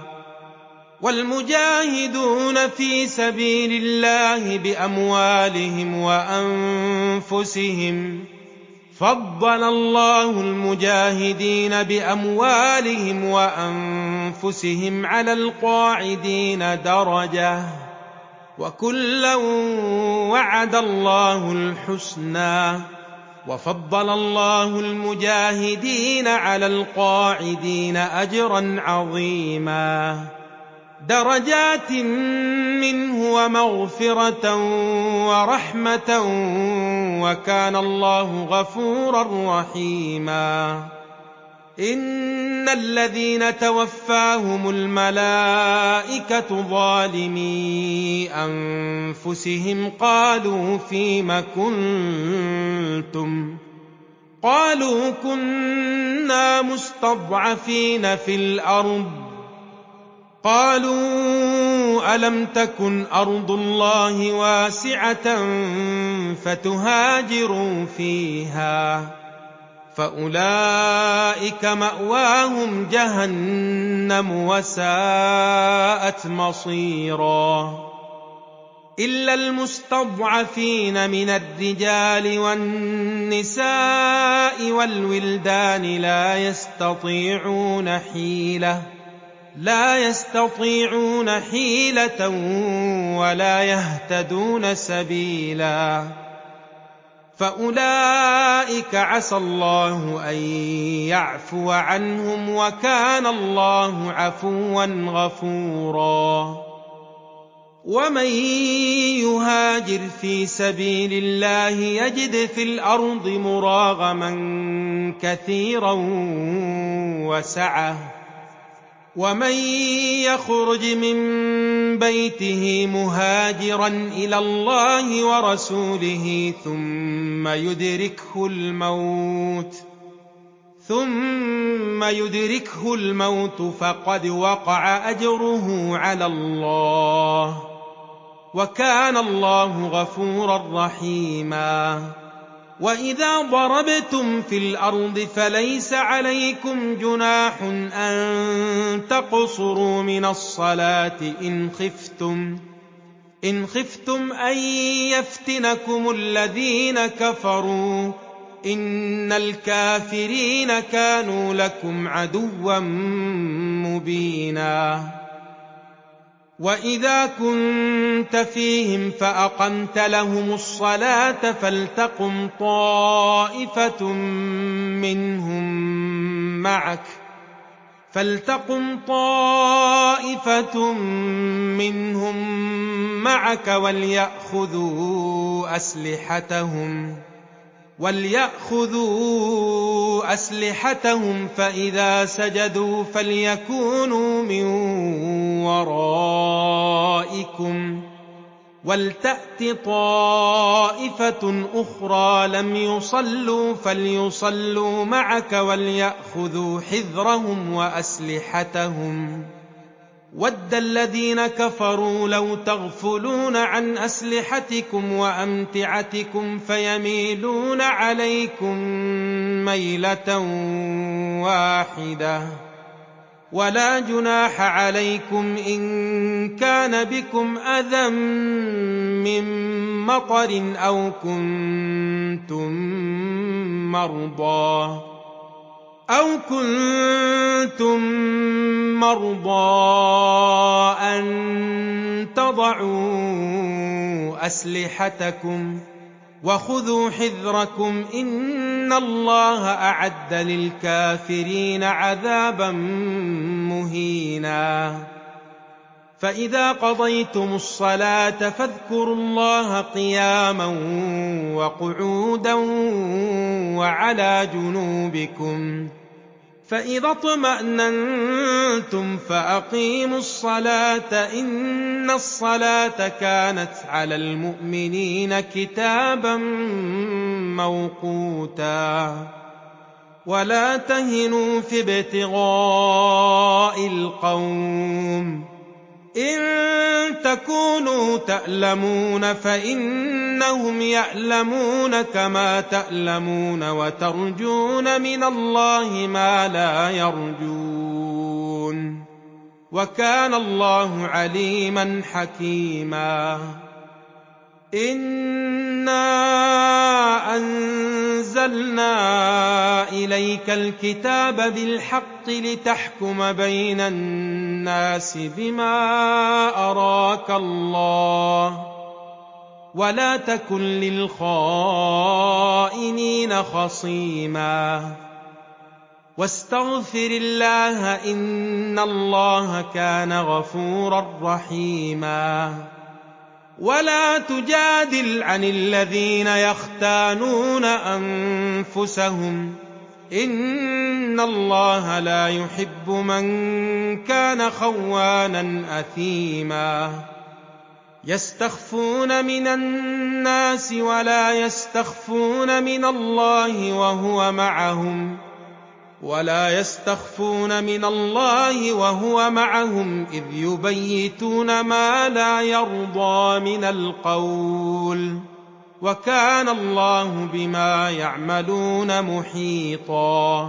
والمجاهدون في سبيل الله بأموالهم وأنفسهم فضل الله المجاهدين بأموالهم وأنفسهم على القاعدين درجة وكلا وعد الله الحسنى وفضل الله المجاهدين على القاعدين أجرا عظيما درجات منه ومغفرة ورحمة وكان الله غفورا رحيما. إن الذين توفاهم الملائكة ظالمي أنفسهم قالوا فيم كنتم قالوا كنا مستضعفين في الأرض قالوا ألم تكن أرض الله واسعة فتهاجروا فيها فأولئك مأواهم جهنم وساءت مصيرا. إلا المستضعفين من الرجال والنساء والولدان لا يستطيعون حيلة لا يستطيعون حيلة ولا يهتدون سبيلا فأولئك عسى الله أن يعفو عنهم وكان الله عفوا غفورا. ومن يهاجر في سبيل الله يجد في الأرض مراغما كثيرا وسعة ومن يخرج من بيته مهاجرا إلى الله ورسوله ثم يدركه الموت ثم يدركه الموت فقد وقع أجره على الله وكان الله غفورا رحيما. وإذا ضربتم في الأرض فليس عليكم جناح أن تقصروا من الصلاة إن خفتم إن خفتم أن يفتنكم الذين كفروا إن الكافرين كانوا لكم عدوا مبينا. وإذا كنت فيهم فأقمت لهم الصلاة فلتقم طائفة منهم معك فلتقم طائفة منهم معك وليأخذوا أسلحتهم وليأخذوا أسلحتهم فإذا سجدوا فليكونوا من ورائكم ولتأت طائفة أخرى لم يصلوا فليصلوا معك وليأخذوا حذرهم وأسلحتهم ود الذين كفروا لو تغفلون عن أسلحتكم وأمتعتكم فيميلون عليكم ميلة واحدة ولا جناح عليكم إن كان بكم أذى من مطر أو كنتم مرضى أو كنتم مرضى أن تضعوا أسلحتكم وخذوا حذركم إن الله أعد للكافرين عذابا مهينا فإذا قضيتم الصلاة فاذكروا الله قياما وقعودا وعلى جنوبكم فإذا اطمأننتم فأقيموا الصلاة إن الصلاة كانت على المؤمنين كتابا موقوتا ولا تهنوا في ابتغاء القوم إن تكونوا تألمون فإنهم يألمون كما تألمون وترجون من الله ما لا يرجون وكان الله عليما حكيما إنا أنزلنا إليك الكتاب بالحق لتحكم بين الناس بما أراك الله ولا تكن للخائنين خصيما واستغفر الله إن الله كان غفورا رحيما ولا تجادل عن الذين يختانون أنفسهم إن الله لا يحب من كان خوانا أثيما يستخفون من الناس ولا يستخفون من الله وهو معهم ولا يستخفون من الله وهو معهم إذ يبيتون ما لا يرضى من القول وكان الله بما يعملون محيطا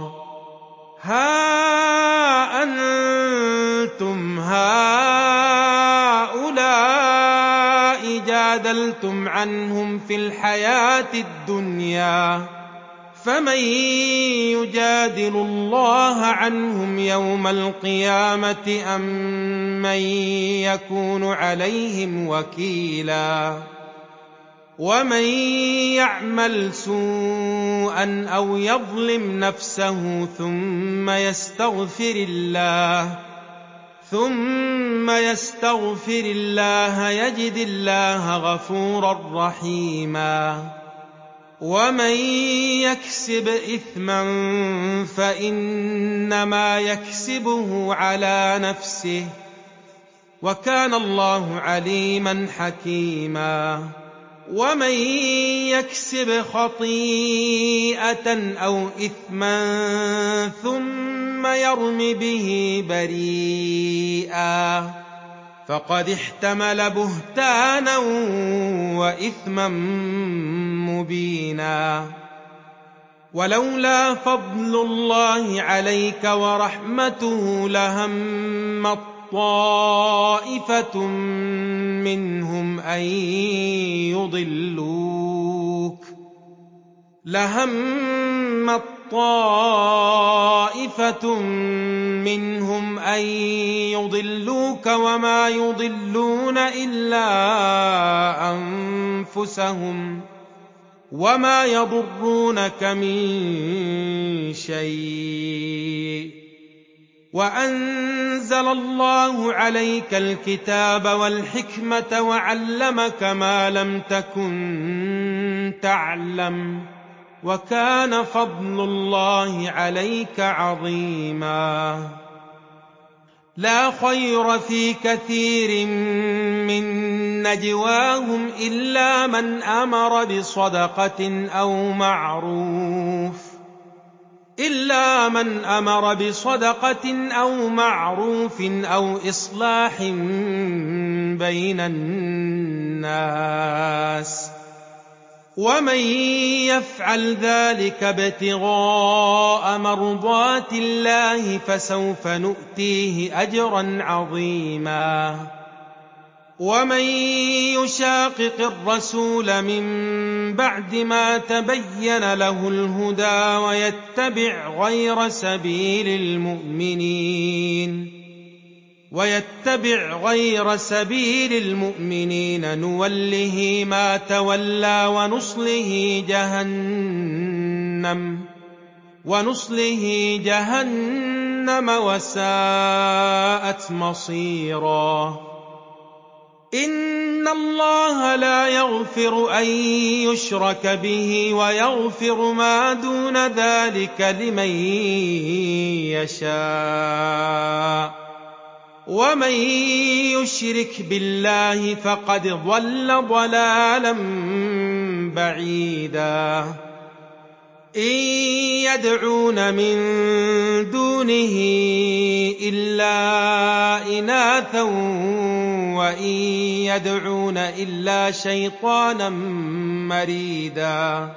ها أنتم هؤلاء جادلتم عنهم في الحياة الدنيا فمن يجادل الله عنهم يوم القيامة أم من يكون عليهم وكيلا ومن يعمل سوءا أو يظلم نفسه ثم يستغفر الله ثم يستغفر الله يجد الله غفورا رحيما ومن يكسب إثما فإنما يكسبه على نفسه وكان الله عليما حكيما ومن يكسب خطيئة أو إثما ثم يرم به بريئا فقد احتمل بهتانا وإثما مبينا ولولا فضل الله عليك ورحمته لهمت طائفة منهم أن يضلوك لهمت طائفة منهم أن يضلوك وما يضلون إلا أنفسهم وما يضرونك من شيء وأنزل الله عليك الكتاب والحكمة وعلمك ما لم تكن تعلم وكان فضل الله عليك عظيما لا خير في كثير من نجواهم إلا من أمر بصدقة أو معروف إلا من أمر بصدقة أو معروف أو إصلاح بين الناس ومن يفعل ذلك ابتغاء مرضات الله فسوف نؤتيه أجرا عظيما ومن يشاقق الرسول من بعد ما تبين له الهدى ويتبع غير سبيل المؤمنين ويتبع غير سبيل المؤمنين نوله ما تولى ونصله جهنم ونصله جهنم وساءت مصيرا إن الله لا يغفر أن يشرك به ويغفر ما دون ذلك لمن يشاء ومن يشرك بالله فقد ضل ضلالا بعيدا إن يدعون من دونه إلا إناثا وإن يدعون إلا شيطانا مريدا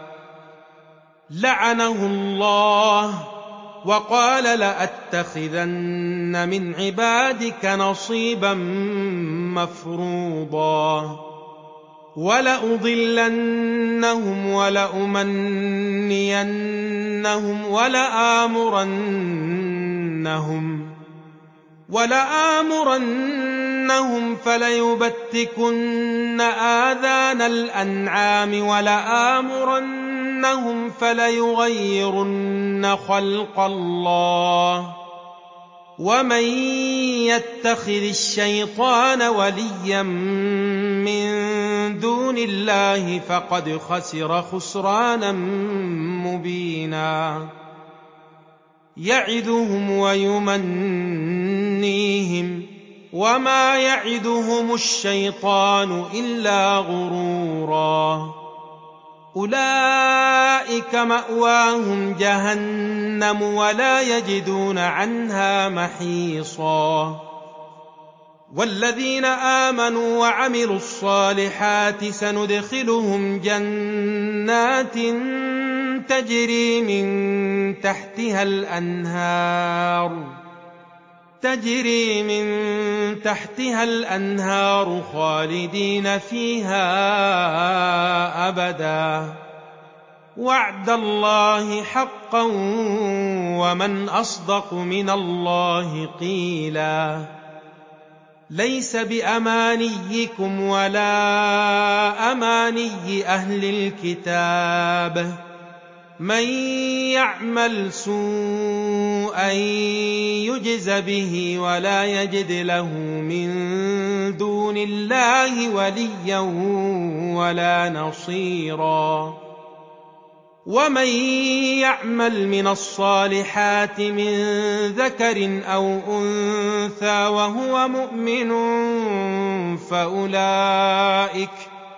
لعنه الله وقال لأتخذن من عبادك نصيبا مفروضا ولأضلنهم ولأمنينهم ولآمرنهم ولآمرنهم فليبتكن آذان الأنعام ولآمرنهم فليغيرن خلق الله ومن يتخذ الشيطان وليا من دون الله فقد خسر خسرانا مبينا يعدهم ويمنيهم وما يعدهم الشيطان إلا غرورا أولئك مأواهم جهنم ولا يجدون عنها محيصا والذين آمنوا وعملوا الصالحات سندخلهم جنات تجري من تحتها الأنهار تجري من تحتها الأنهار خالدين فيها أبدا وعد الله حقا ومن أصدق من الله قيلا ليس بأمانيكم ولا أماني أهل الكتاب من يعمل سوءا يجز به ولا يجد له من دون الله وليا ولا نصيرا ومن يعمل من الصالحات من ذكر أو أنثى وهو مؤمن فأولئك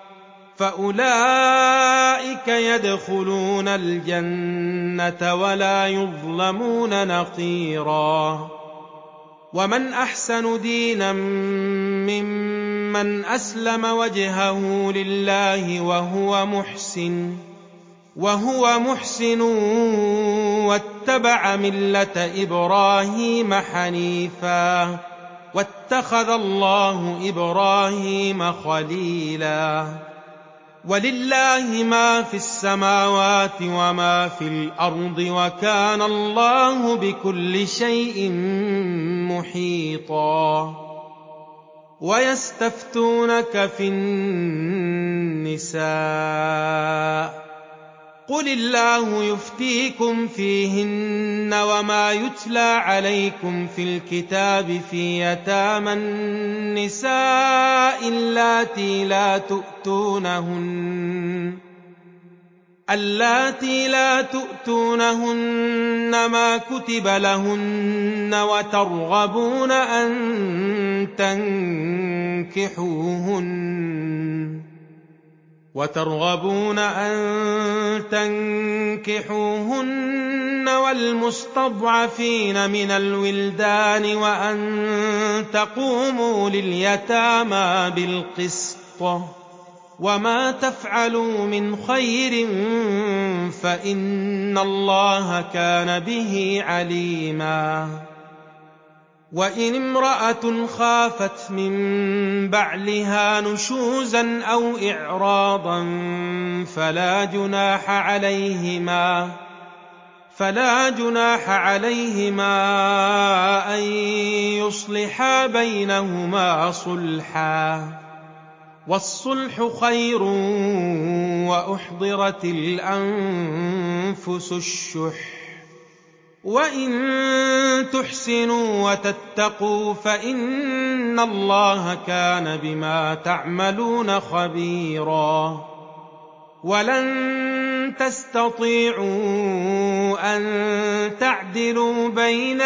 فأولئك يدخلون الجنة ولا يظلمون نقيرا ومن أحسن دينا ممن أسلم وجهه لله وهو محسن وهو محسن واتبع ملة إبراهيم حنيفا واتخذ الله إبراهيم خليلا ولله ما في السماوات وما في الأرض وكان الله بكل شيء محيطا ويستفتونك في النساء قل الله يفتيكم فيهن وما يتلى عليكم في الكتاب في يتامى النساء اللاتي لا تؤتونهن اللاتي لا تؤتونهن ما كتب لهن وترغبون أن تنكحوهن وترغبون أن تنكحوهن والمستضعفين من الولدان وأن تقوموا لليتامى بالقسط وما تفعلوا من خير فإن الله كان به عليما وإن امرأة خافت من بعلها نشوزا أو إعراضا فلا جناح عليهما فلا جناح عليهما أن يصلحا بينهما صلحا والصلح خير وأحضرت الأنفس الشح وإن تحسنوا وتتقوا فإن الله كان بما تعملون خبيرا ولن تستطيعوا أن تعدلوا بين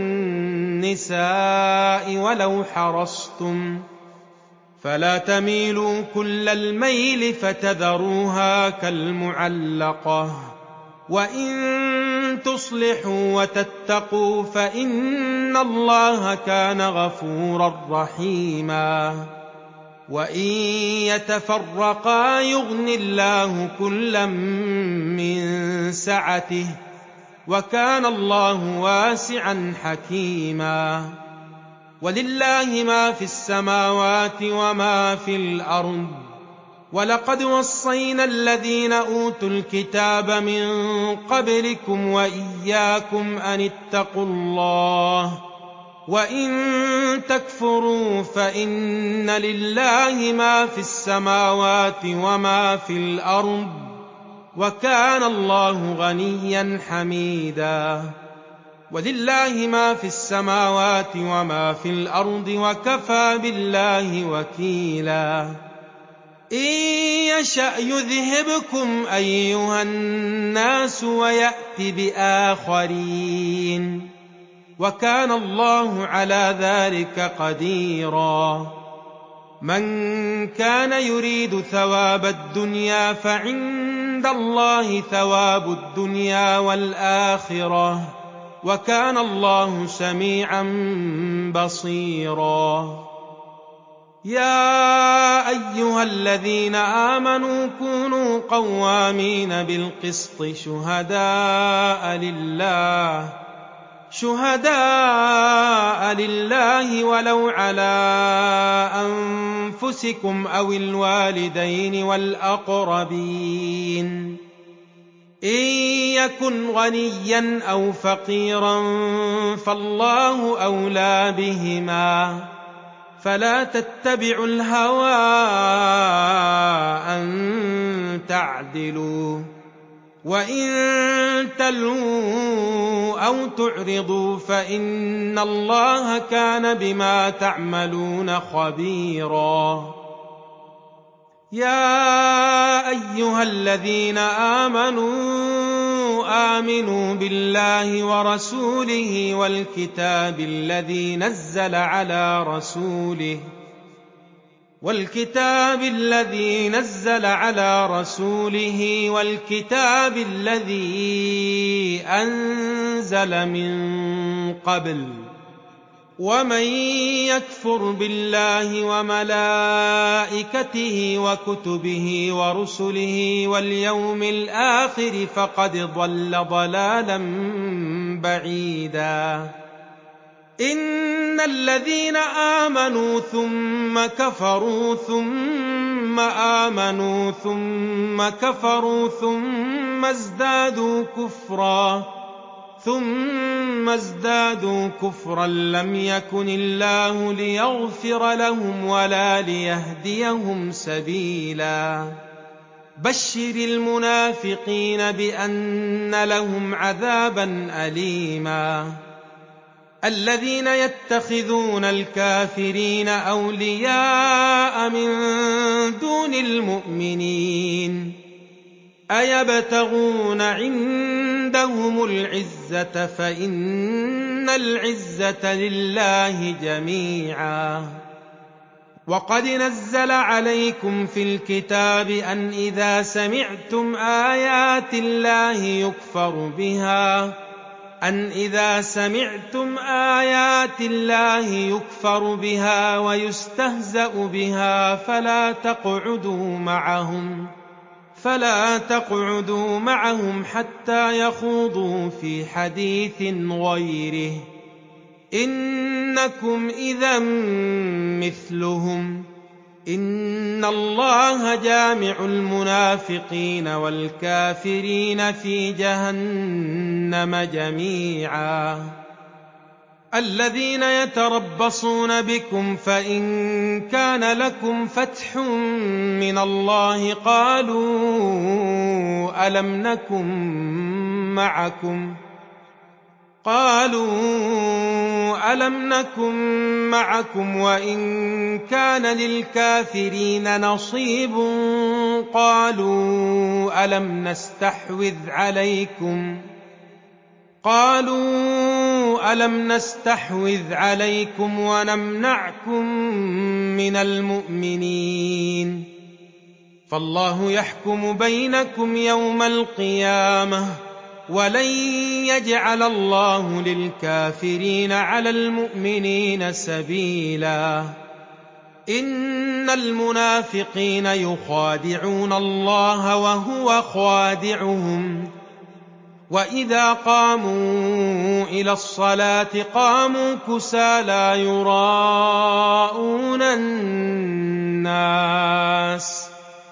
النساء ولو حرصتم فلا تميلوا كل الميل فتذروها كالمعلقة وإن تصلحوا وتتقوا فإن الله كان غفورا رحيما وإن يتفرقا يغن الله كلا من سعته وكان الله واسعا حكيما ولله ما في السماوات وما في الأرض ولقد وصينا الذين أوتوا الكتاب من قبلكم وإياكم أن اتقوا الله وإن تكفروا فإن لله ما في السماوات وما في الأرض وكان الله غنيا حميدا ولله ما في السماوات وما في الأرض وكفى بالله وكيلا إن يشأ يذهبكم أيها الناس ويأت بآخرين وكان الله على ذلك قديرا من كان يريد ثواب الدنيا فعند الله ثواب الدنيا والآخرة وكان الله سميعا بصيرا يا أيها الذين آمنوا كونوا قوامين بالقسط شهداء لله شهداء لله ولو على أنفسكم أو الوالدين والأقربين إن يكن غنيا أو فقيرا فالله أولى بهما فلا تتبعوا الهوى أن تعدلوا وإن تلووا أو تعرضوا فإن الله كان بما تعملون خبيرا يا أيها الذين آمنوا آمنوا بالله ورسوله والكتاب الذي نزل على رسوله والكتاب الذي نزل على رسوله والكتاب الذي أنزل من قبل ومن يكفر بالله وملائكته وكتبه ورسله واليوم الآخر فقد ضل ضلالا بعيدا إن الذين آمنوا ثم كفروا ثم آمنوا ثم كفروا ثم ازدادوا كفرا ثم ازدادوا كفرا لم يكن الله ليغفر لهم ولا ليهديهم سبيلا بشر المنافقين بأن لهم عذابا أليما الذين يتخذون الكافرين أولياء من دون المؤمنين أيبتغون عندهم العزة فإن العزة لله جميعا وقد نزل عليكم في الكتاب أن إذا سمعتم آيات الله يكفر بها أن إذا سمعتم آيات الله يكفر بها ويستهزأ بها فلا تقعدوا معهم فلا تقعدوا معهم حتى يخوضوا في حديث غيره إنكم إذا مثلهم إن الله جامع المنافقين والكافرين في جهنم جميعا الذين يتربصون بكم فإن كان لكم فتح من الله قالوا ألم نكن معكم قالوا ألم نكن معكم وإن كان للكافرين نصيب قالوا ألم نستحوذ عليكم قالوا ألم نستحوذ عليكم ونمنعكم من المؤمنين فالله يحكم بينكم يوم القيامة ولن يجعل الله للكافرين على المؤمنين سبيلا إن المنافقين يخادعون الله وهو خادعهم وإذا قاموا إلى الصلاة قاموا كسالى يراءون الناس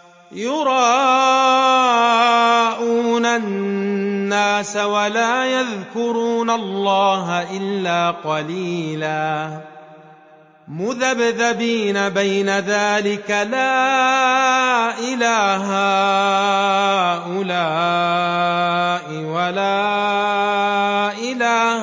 يراءون الناس ولا يذكرون الله إلا قليلا مذبذبين بين ذلك لا إله هؤلاء ولا إله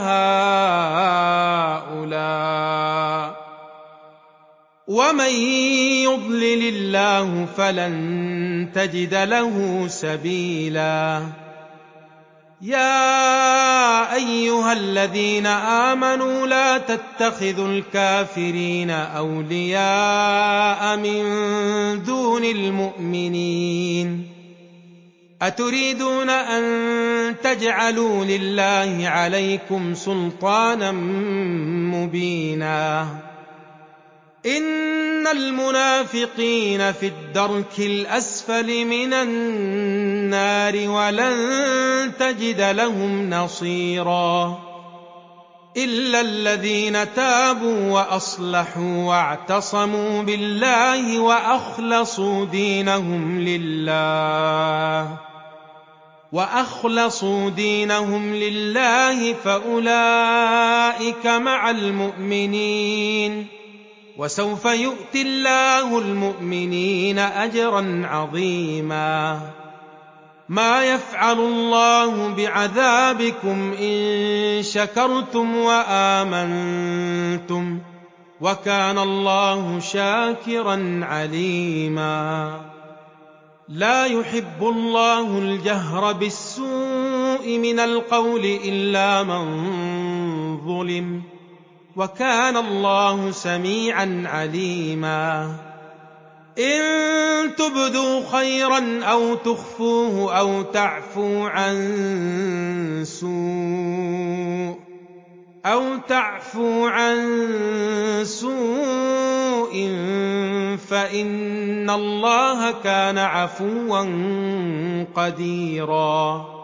هؤلاء ومن يضلل الله فلن تجد له سبيلا يا أيها الذين آمنوا لا تتخذوا الكافرين أولياء من دون المؤمنين أتريدون أن تجعلوا لله عليكم سلطانا مبينا إن المنافقين في الدرك الأسفل من النار ولن تجد لهم نصيرا إلا الذين تابوا وأصلحوا واعتصموا بالله وأخلصوا دينهم لله وأخلصوا دينهم لله فأولئك مع المؤمنين وسوف يؤتي الله المؤمنين أجرا عظيما ما يفعل الله بعذابكم إن شكرتم وآمنتم وكان الله شاكرا عليما لا يحب الله الجهر بالسوء من القول إلا من ظلم وكان الله سميعا عليما إن تبدوا خيرا أو تخفوه أو تعفوا عن سوء أو تعفوا عن سوء فإن الله كان عفوا قديرا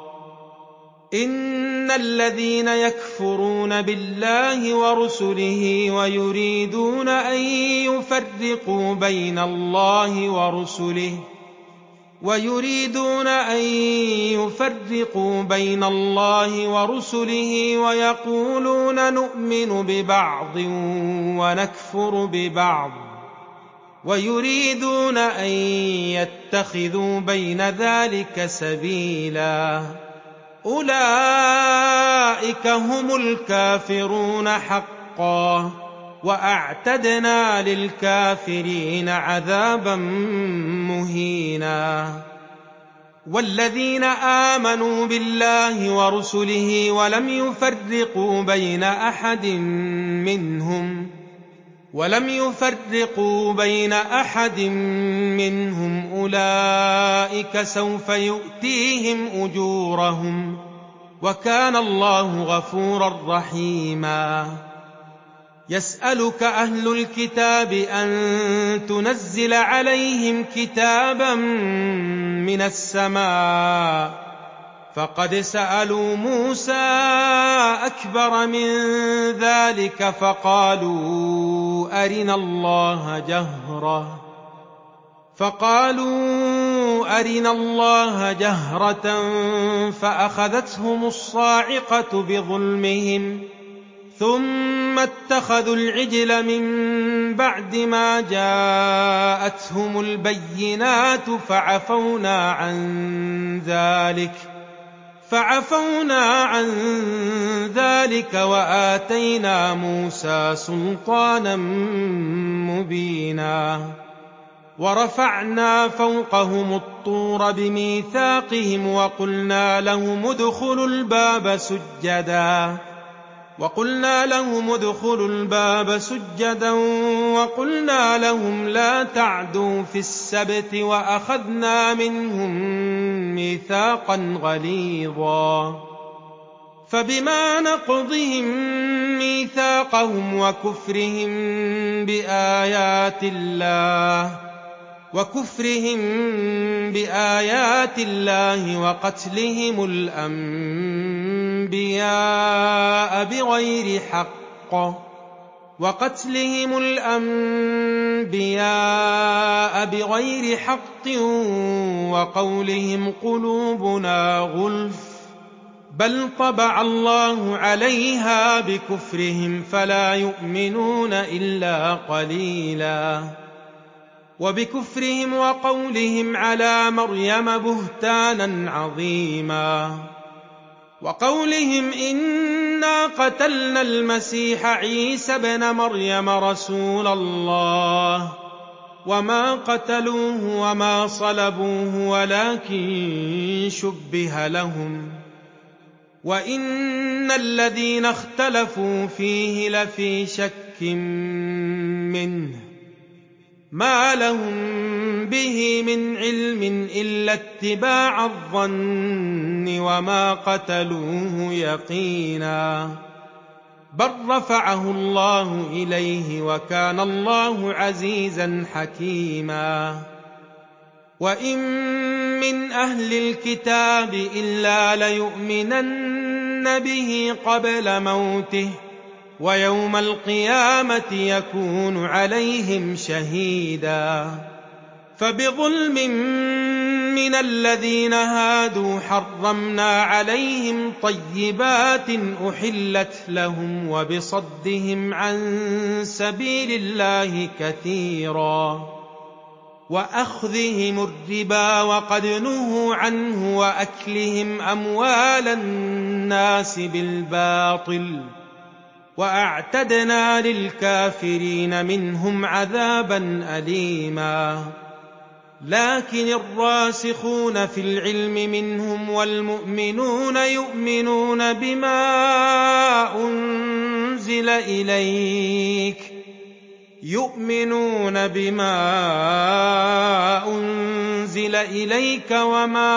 إن الذين يكفرون بالله ورسله ويريدون أن يفرقوا بين الله ورسله ويريدون أن يفرقوا بين الله ورسله ويقولون نؤمن ببعض ونكفر ببعض ويريدون أن يتخذوا بين ذلك سبيلا أولئك هم الكافرون حقا وأعتدنا للكافرين عذابا مهينا والذين آمنوا بالله ورسله ولم يفرقوا بين أحد منهم ولم يفرقوا بين أحد منهم أولئك سوف يؤتيهم أجورهم وكان الله غفورا رحيما يسألك أهل الكتاب أن تنزل عليهم كتابا من السماء فقد سألوا موسى أكبر من ذلك فقالوا أرنا الله جهرة فقالوا أرنا الله جهرة فأخذتهم الصاعقة بظلمهم ثم اتخذوا العجل من بعد ما جاءتهم البينات فعفونا عن ذلك فعفونا عن ذلك وآتينا موسى سلطانا مبينا ورفعنا فوقهم الطور بميثاقهم وقلنا لهم ادخلوا الباب سجدا وقلنا لهم ادخلوا الباب سجدا وقلنا لهم لا تعدوا في السبت وأخذنا منهم ميثاقا غليظا فبما نقضهم ميثاقهم وكفرهم بآيات الله وكفرهم بآيات الله وقتلهم الأنبياء بغير حق وقتلهم الأنبياء بغير حق وقولهم قلوبنا غلف بل طبع الله عليها بكفرهم فلا يؤمنون إلا قليلا وبكفرهم وقولهم على مريم بهتانا عظيما وقولهم إنا قتلنا المسيح عيسى ابن مريم رسول الله وما قتلوه وما صلبوه ولكن شبه لهم وإن الذين اختلفوا فيه لفي شك منه ما لهم به من علم إلا اتباع الظن وما قتلوه يقينا بل رفعه الله إليه وكان الله عزيزا حكيما وإن من أهل الكتاب إلا ليؤمنن به قبل موته ويوم القيامة يكون عليهم شهيدا فبظلم من الذين هادوا حرمنا عليهم طيبات أحلت لهم وبصدهم عن سبيل الله كثيرا وأخذهم الربا وقد نهوا عنه وأكلهم أموال الناس بالباطل وأعتدنا للكافرين منهم عذابا أليما لكن الراسخون في العلم منهم والمؤمنون يؤمنون بما أنزل إليك يؤمنون بما أنزل إليك وما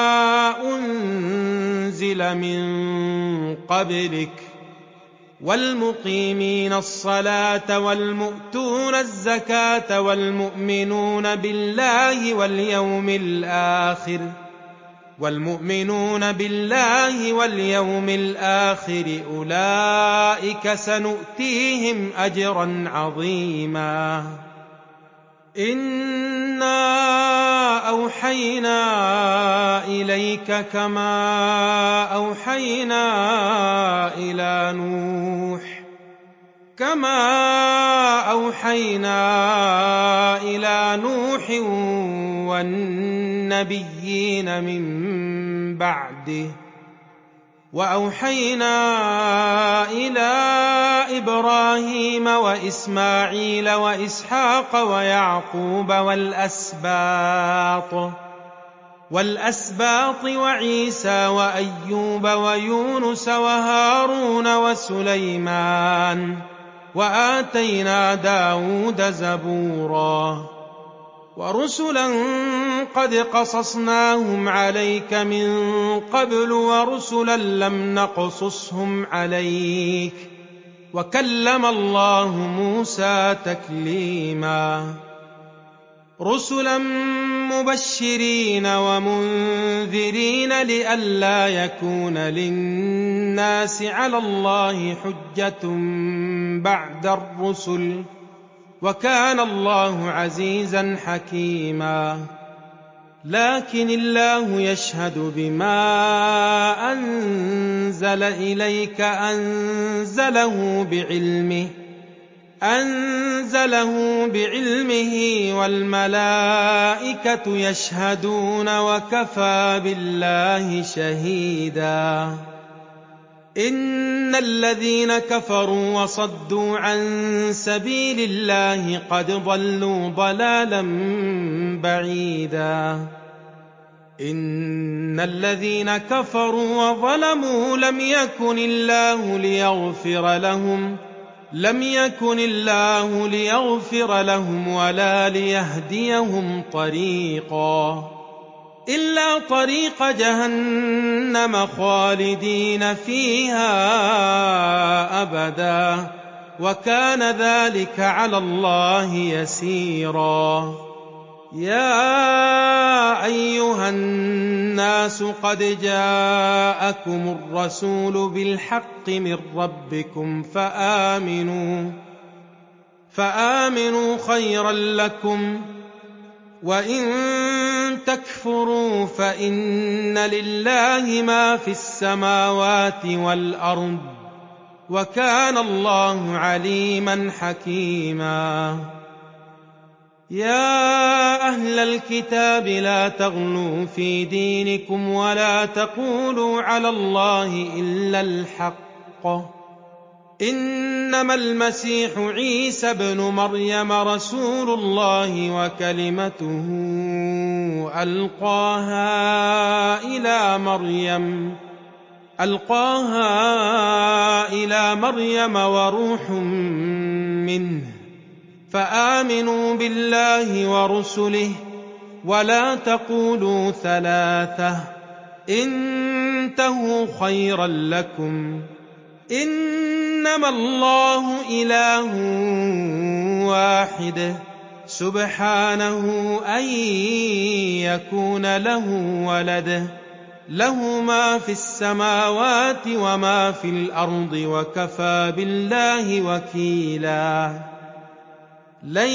أنزل من قبلك والمقيمين الصلاة والمؤتون الزكاة والمؤمنون بالله واليوم الآخر والمؤمنون بالله واليوم الآخر أولئك سنؤتيهم أجرا عظيما إنا أوحينا إليك كما أوحينا إلى نوح كما أوحينا إلى نوح والنبيين من بعده وأوحينا إلى إبراهيم وإسماعيل وإسحاق ويعقوب والأسباط والأسباط وعيسى وأيوب ويونس وهارون وسليمان وآتينا داود زبورا ورسلا قد قصصناهم عليك من قبل ورسلا لم نقصصهم عليك وكلم الله موسى تكليما رسلا مبشرين ومنذرين لئلا يكون للناس على الله حجة بعد الرسل وكان الله عزيزا حكيما لكن الله يشهد بما أنزل إليك أنزله بعلمه أنزله بعلمه والملائكة يشهدون وكفى بالله شهيدا إن الذين كفروا وصدوا عن سبيل الله قد ضلوا ضلالا بعيدا إن الذين كفروا وظلموا لم يكن الله ليغفر لهم لم يكن الله ليغفر لهم ولا ليهديهم طريقا إلا طريق جهنم خالدين فيها أبدا وكان ذلك على الله يسيرا يا أيها الناس قد جاءكم الرسول بالحق من ربكم فآمنوا فآمنوا خيرا لكم وإن تكفروا فإن لله ما في السماوات والأرض وكان الله عليما حكيما يا أهل الكتاب لا تغلوا في دينكم ولا تقولوا على الله إلا الحق إنما المسيح عيسى ابن مريم رسول الله وكلمته ألقاها إلى مريم ألقاها إلى مريم وروح منه فآمنوا بالله ورسله ولا تقولوا ثلاثة انتهوا خيرا لكم إنما الله إله واحد سبحانه أن يكون له ولد له ما في السماوات وما في الأرض وكفى بالله وكيلا لن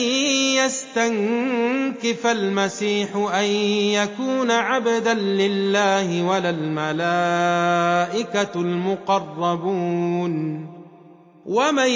يستنكف المسيح أن يكون عبدا لله ولا الملائكة المقربون ومن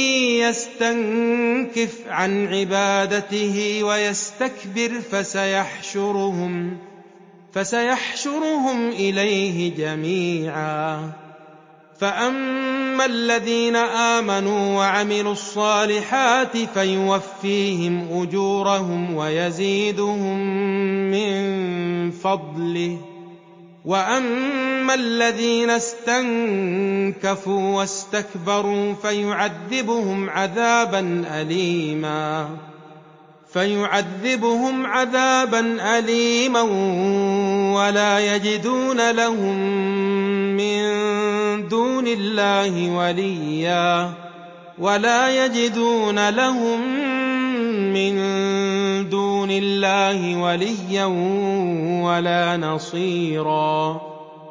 يستنكف عن عبادته ويستكبر فسيحشرهم فسيحشرهم إليه جميعا فأما الذين آمنوا وعملوا الصالحات فيوفيهم أجورهم ويزيدهم من فضله وأما الذين استنكفوا واستكبروا فيعذبهم عذابا أليما فيعذبهم عذابا أليما ولا يجدون لهم من دون الله وليا ولا يجدون لهم من دون الله وليا ولا نصيرا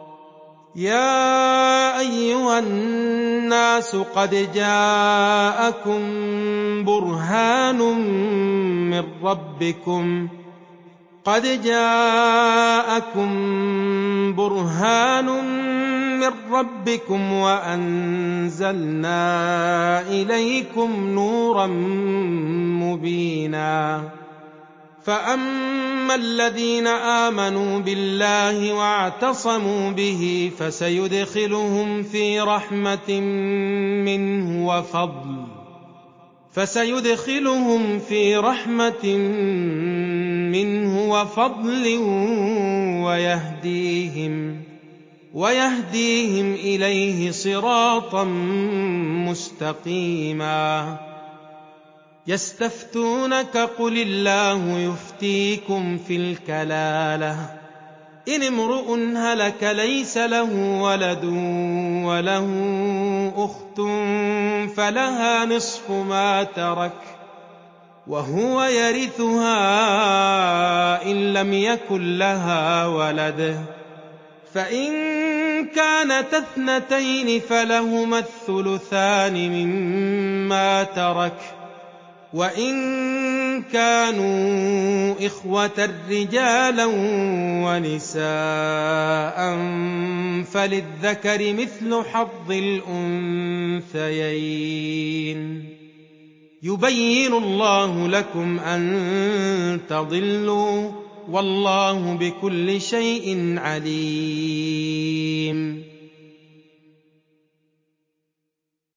يا أيها الناس قد جاءكم برهان من ربكم قد جاءكم برهان من ربكم وأنزلنا إليكم نورا مبينا فأما الذين آمنوا بالله واعتصموا به فسيدخلهم في رحمة منه وفضل فسيدخلهم في رحمة منه وفضل ويهديهم ويهديهم إليه صراطا مستقيما يستفتونك قل الله يفتيكم في الكلالة إن امرؤ هلك ليس له ولد وله أخت فلها نصف ما ترك وهو يرثها إن لم يكن لها ولد فإن كانت اثنتين فلهما الثلثان مما ترك وإن كانوا إخوة رجالا ونساء فللذكر مثل حظ الأنثيين يبين الله لكم أن تضلوا والله بكل شيء عليم